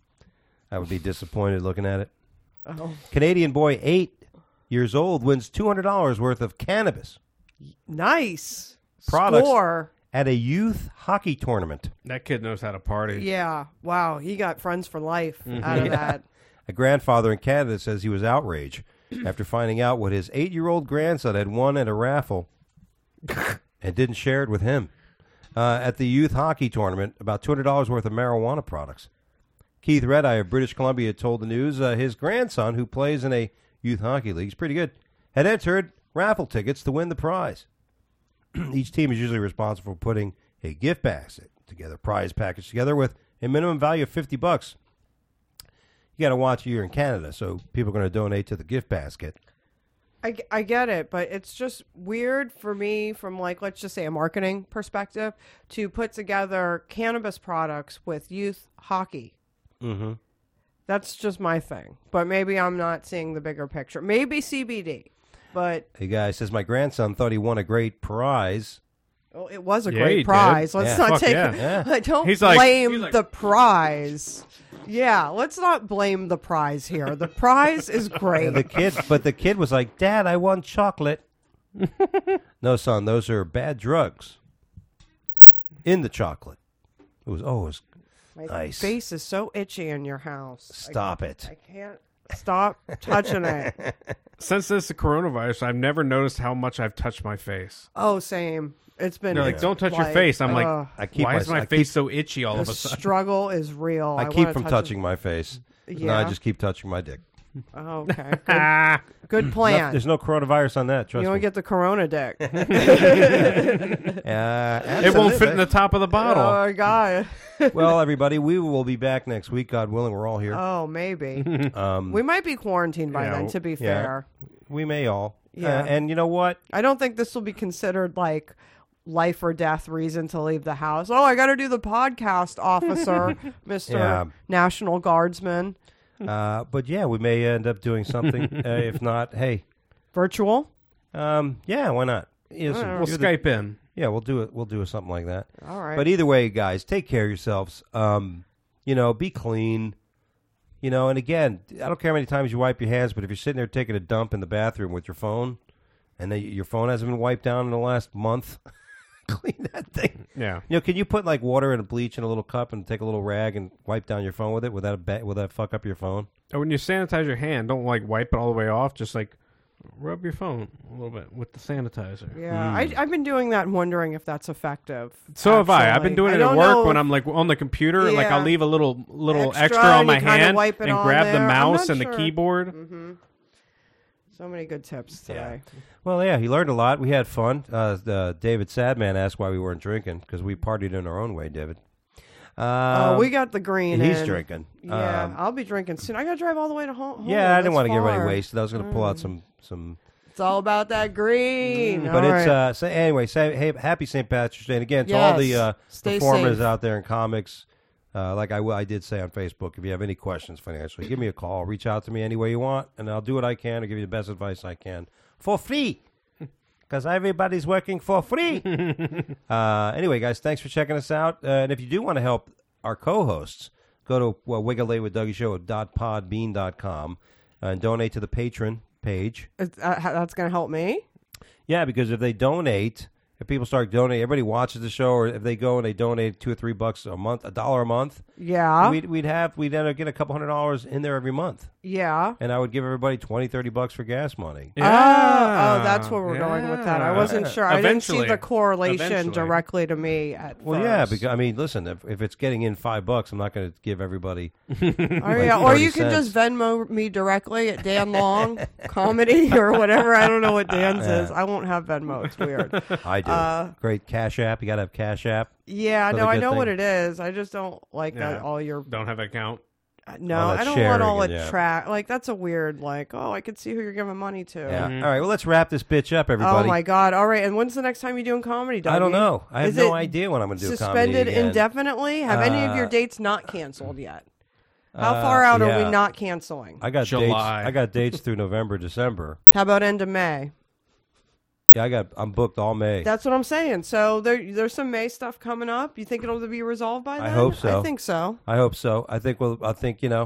I would be disappointed looking at it. Oh, Canadian boy, eight years old, wins two hundred dollars worth of cannabis nice Products. score. at a youth hockey tournament. That kid knows how to party. Yeah. Wow. He got friends for life out of that. A grandfather in Canada says he was outraged after finding out what his eight-year-old grandson had won at a raffle and didn't share it with him. Uh, at the youth hockey tournament, about two hundred dollars worth of marijuana products. Keith Redeye of British Columbia told the news uh, his grandson, who plays in a youth hockey league, he's pretty good, had entered raffle tickets to win the prize. Each team is usually responsible for putting a gift basket together, prize package together with a minimum value of fifty bucks. You got to watch you're in Canada, so people are going to donate to the gift basket. I, g- I get it, but it's just weird for me from, like, let's just say a marketing perspective to put together cannabis products with youth hockey. Mm-hmm. That's just my thing. But maybe I'm not seeing the bigger picture. Maybe C B D, but A guy says, my grandson thought he won a great prize. oh, it was a Yeah, he great did. prize. Let's Yeah. not Fuck take yeah. Yeah. I don't He's like- blame he's like- the prize. Yeah, let's not blame the prize here. The prize is great. And the kid, but the kid was like, Dad, I won chocolate. No, son, those are bad drugs. In the chocolate. It was, oh, it was, My nice. face is so itchy in your house. stop it. I, I can't stop touching it. Since this is coronavirus, I've never noticed how much I've touched my face. Oh, same. It's been They're like, don't touch your like, face. I'm like, uh, I keep why my, is my I face keep, so itchy all the of a sudden? struggle is real. I I keep wanna from touch touching my face. No, I Yeah. just keep touching my dick. it. Oh, okay. Good, Ah, good No- plan. there's no coronavirus on that, trust You me. don't get the corona dick. uh, it won't fit in the top of the bottle. Oh, my God. Well, everybody, we will be back next week, God willing. We're all here. Oh, maybe. Um, We might be quarantined by Yeah, then, to be yeah. fair. we may all. Yeah. Uh, and you know what? I don't think this will be considered like life or death reason to leave the house. Oh, I got to do the podcast, officer, Mister Yeah. National Guardsman. uh, but yeah, we may end up doing something. uh, if not, hey, Virtual? um, yeah, why not? Yes, All right. We'll you're the- Skype in. Yeah, we'll do it. We'll do something like that. All right. But either way, guys, take care of yourselves. Um, you know, be clean. You know, and again, I don't care how many times you wipe your hands, but if you're sitting there taking a dump in the bathroom with your phone, and then your phone hasn't been wiped down in the last month, clean that thing. Yeah. You know, can you put like water and bleach in a little cup and take a little rag and wipe down your phone with it? Would that ba- would that fuck up your phone? Or when you sanitize your hand, don't like wipe it all the way off. Just like rub your phone a little bit with the sanitizer. Yeah, I, I've been doing that and wondering if that's effective. So have I. I've actually. been doing I it at don't work know when if- I'm like on the computer. Like Yeah. I'll leave a little little Extra, extra, on and my you kinda hand wipe it and on grab the there. I'm mouse not and sure. the keyboard. Mm-hmm. So many good tips today. Well, yeah, he learned a lot. We had fun. Uh, the David Sadman asked why we weren't drinking because we partied in our own way, David. Oh, Um, we got the green. He's in. drinking. Yeah, Um, I'll be drinking soon. I got to drive all the way to home. yeah, I didn't That's want to get far. everybody wasted. I was going to pull out some some. It's all about that green. But All it's right. uh, so anyway. Say, hey, happy Saint Patrick's Day, and again to all the Yes. uh, Stay performers safe. out there in comics. Uh, like I, will- I did say on Facebook, if you have any questions financially, give me a call. Reach out to me any way you want, and I'll do what I can to give you the best advice I can for free. Because everybody's working for free. uh, anyway, guys, thanks for checking us out. Uh, and if you do want to help our co-hosts, go to well, Wiggle Late with Dougie Show at podbean dot com and donate to the patron page. Is, uh, how- that's going to help me. Yeah, because if they donate, if people start donating, everybody watches the show, or if they go and they donate two or three bucks a month, a dollar a month, Yeah. we'd, we'd have, we'd end up getting a couple hundred dollars in there every month. yeah. And I would give everybody twenty, thirty bucks for gas money. Oh, oh, that's where we're going with that. I Yeah. wasn't sure. I didn't see Eventually. the correlation Eventually. directly to me at Well, first. yeah, because I mean, listen, if, if it's getting in five bucks, I'm not going to give everybody. Or, like yeah, or thirty you can cents. just Venmo me directly at Dan Long Comedy or whatever. I don't know what Dan's Yeah. is. I won't have Venmo. It's weird. I do. Uh, Great Cash App. You got to have Cash App. Yeah, Another no, I good know thing. what it is. I just don't like Yeah. that all your. Don't have an account. No, All that I don't sharing want all and- it yeah. track. Like that's a weird. Like, oh, I could see who you're giving money to. Yeah. Mhm. All right. Well, let's wrap this bitch up, everybody. Oh my God! All right, and when's the next time you're doing comedy? Dougie? I don't know. I have Is no it idea when I'm going to do comedy Suspended again. indefinitely. Have any of your Uh, dates not canceled yet? How Uh, far out are yeah. we not canceling? I got July. dates. I got dates through November, December. How about end of May? Yeah, I got. I'm booked all May. That's what I'm saying. So there, there's some May stuff coming up. You think it'll be resolved by I then? hope so. I think so. I hope so. I think. Well, I think you know.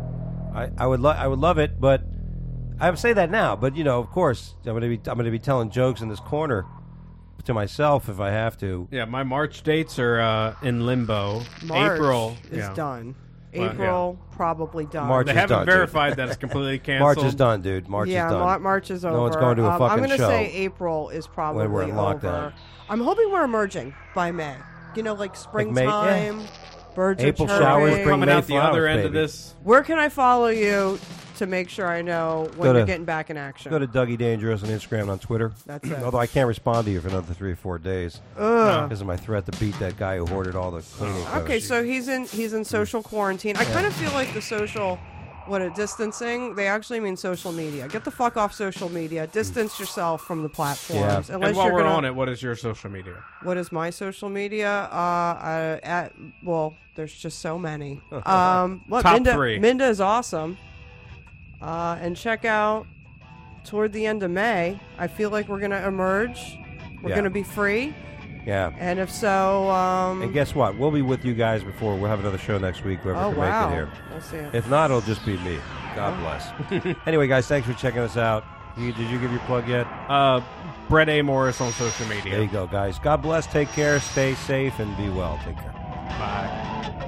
I I would. Lo- I would love it, but I would say that now. But you know, of course, I'm gonna be. I'm gonna be telling jokes in this corner to myself if I have to. Yeah, my March dates are uh, in limbo. March April is yeah. done. Well, April probably done. March They is haven't done, dude. verified that it's completely canceled. March is done, dude. March yeah, is done. Mar- March is over. No one's going to a um, fucking I'm gonna show say April is probably when we're in lockdown. over. I'm hoping we're emerging by May. You know, like Like May- yeah. springtime. Birds April are showers chirping. bring Coming May out the other flowers, end of baby. this. Where can I follow you to make sure I know when Go to- you're getting back in action? Go to Dougie Dangerous on Instagram and on Twitter. That's it. Although I can't respond to you for another three or four days Ugh. because of my threat to beat that guy who hoarded all the cleaning. Okay, clothes. so he's in he's in social quarantine. I kind of feel like the social, what a distancing. They actually mean social media. Get the fuck off social media. Distance yourself from the platforms. Yeah. Unless And while you're we're gonna, on it, what is your social media? What is my social media? Uh, I, at well, there's just so many. Um, what Top Minda, three. Minda is awesome. Uh, and check out toward the end of May. I feel like we're gonna emerge. We're Yeah. gonna be free. yeah. And if so, um, And guess what? We'll be with you guys before. We'll have another show next week, whoever oh can wow, make it here. we'll see. It. If not, it'll just be me. God bless. Anyway, guys, thanks for checking us out. You, did you give your plug yet? Uh, Brett A. Morris on social media. There you go, guys. God bless. Take care. Stay safe and be well. Take care. Bye.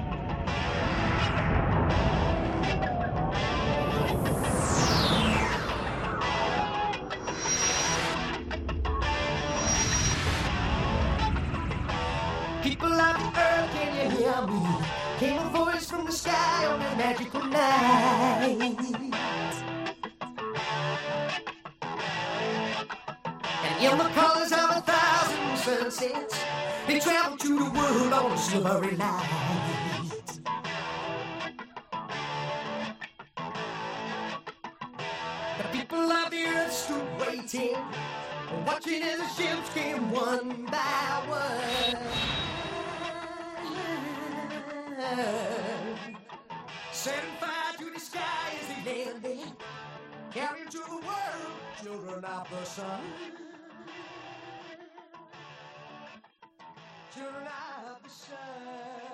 People of the earth, can you hear me? Came a voice from the sky on a magical night. And in the colors of a thousand sunsets, they travel to the world on a silvery light. The people of the earth stood waiting, watching as the ships came one by one. Setting fire to the sky candy. Carry to the world, children of the sun. Children of the sun.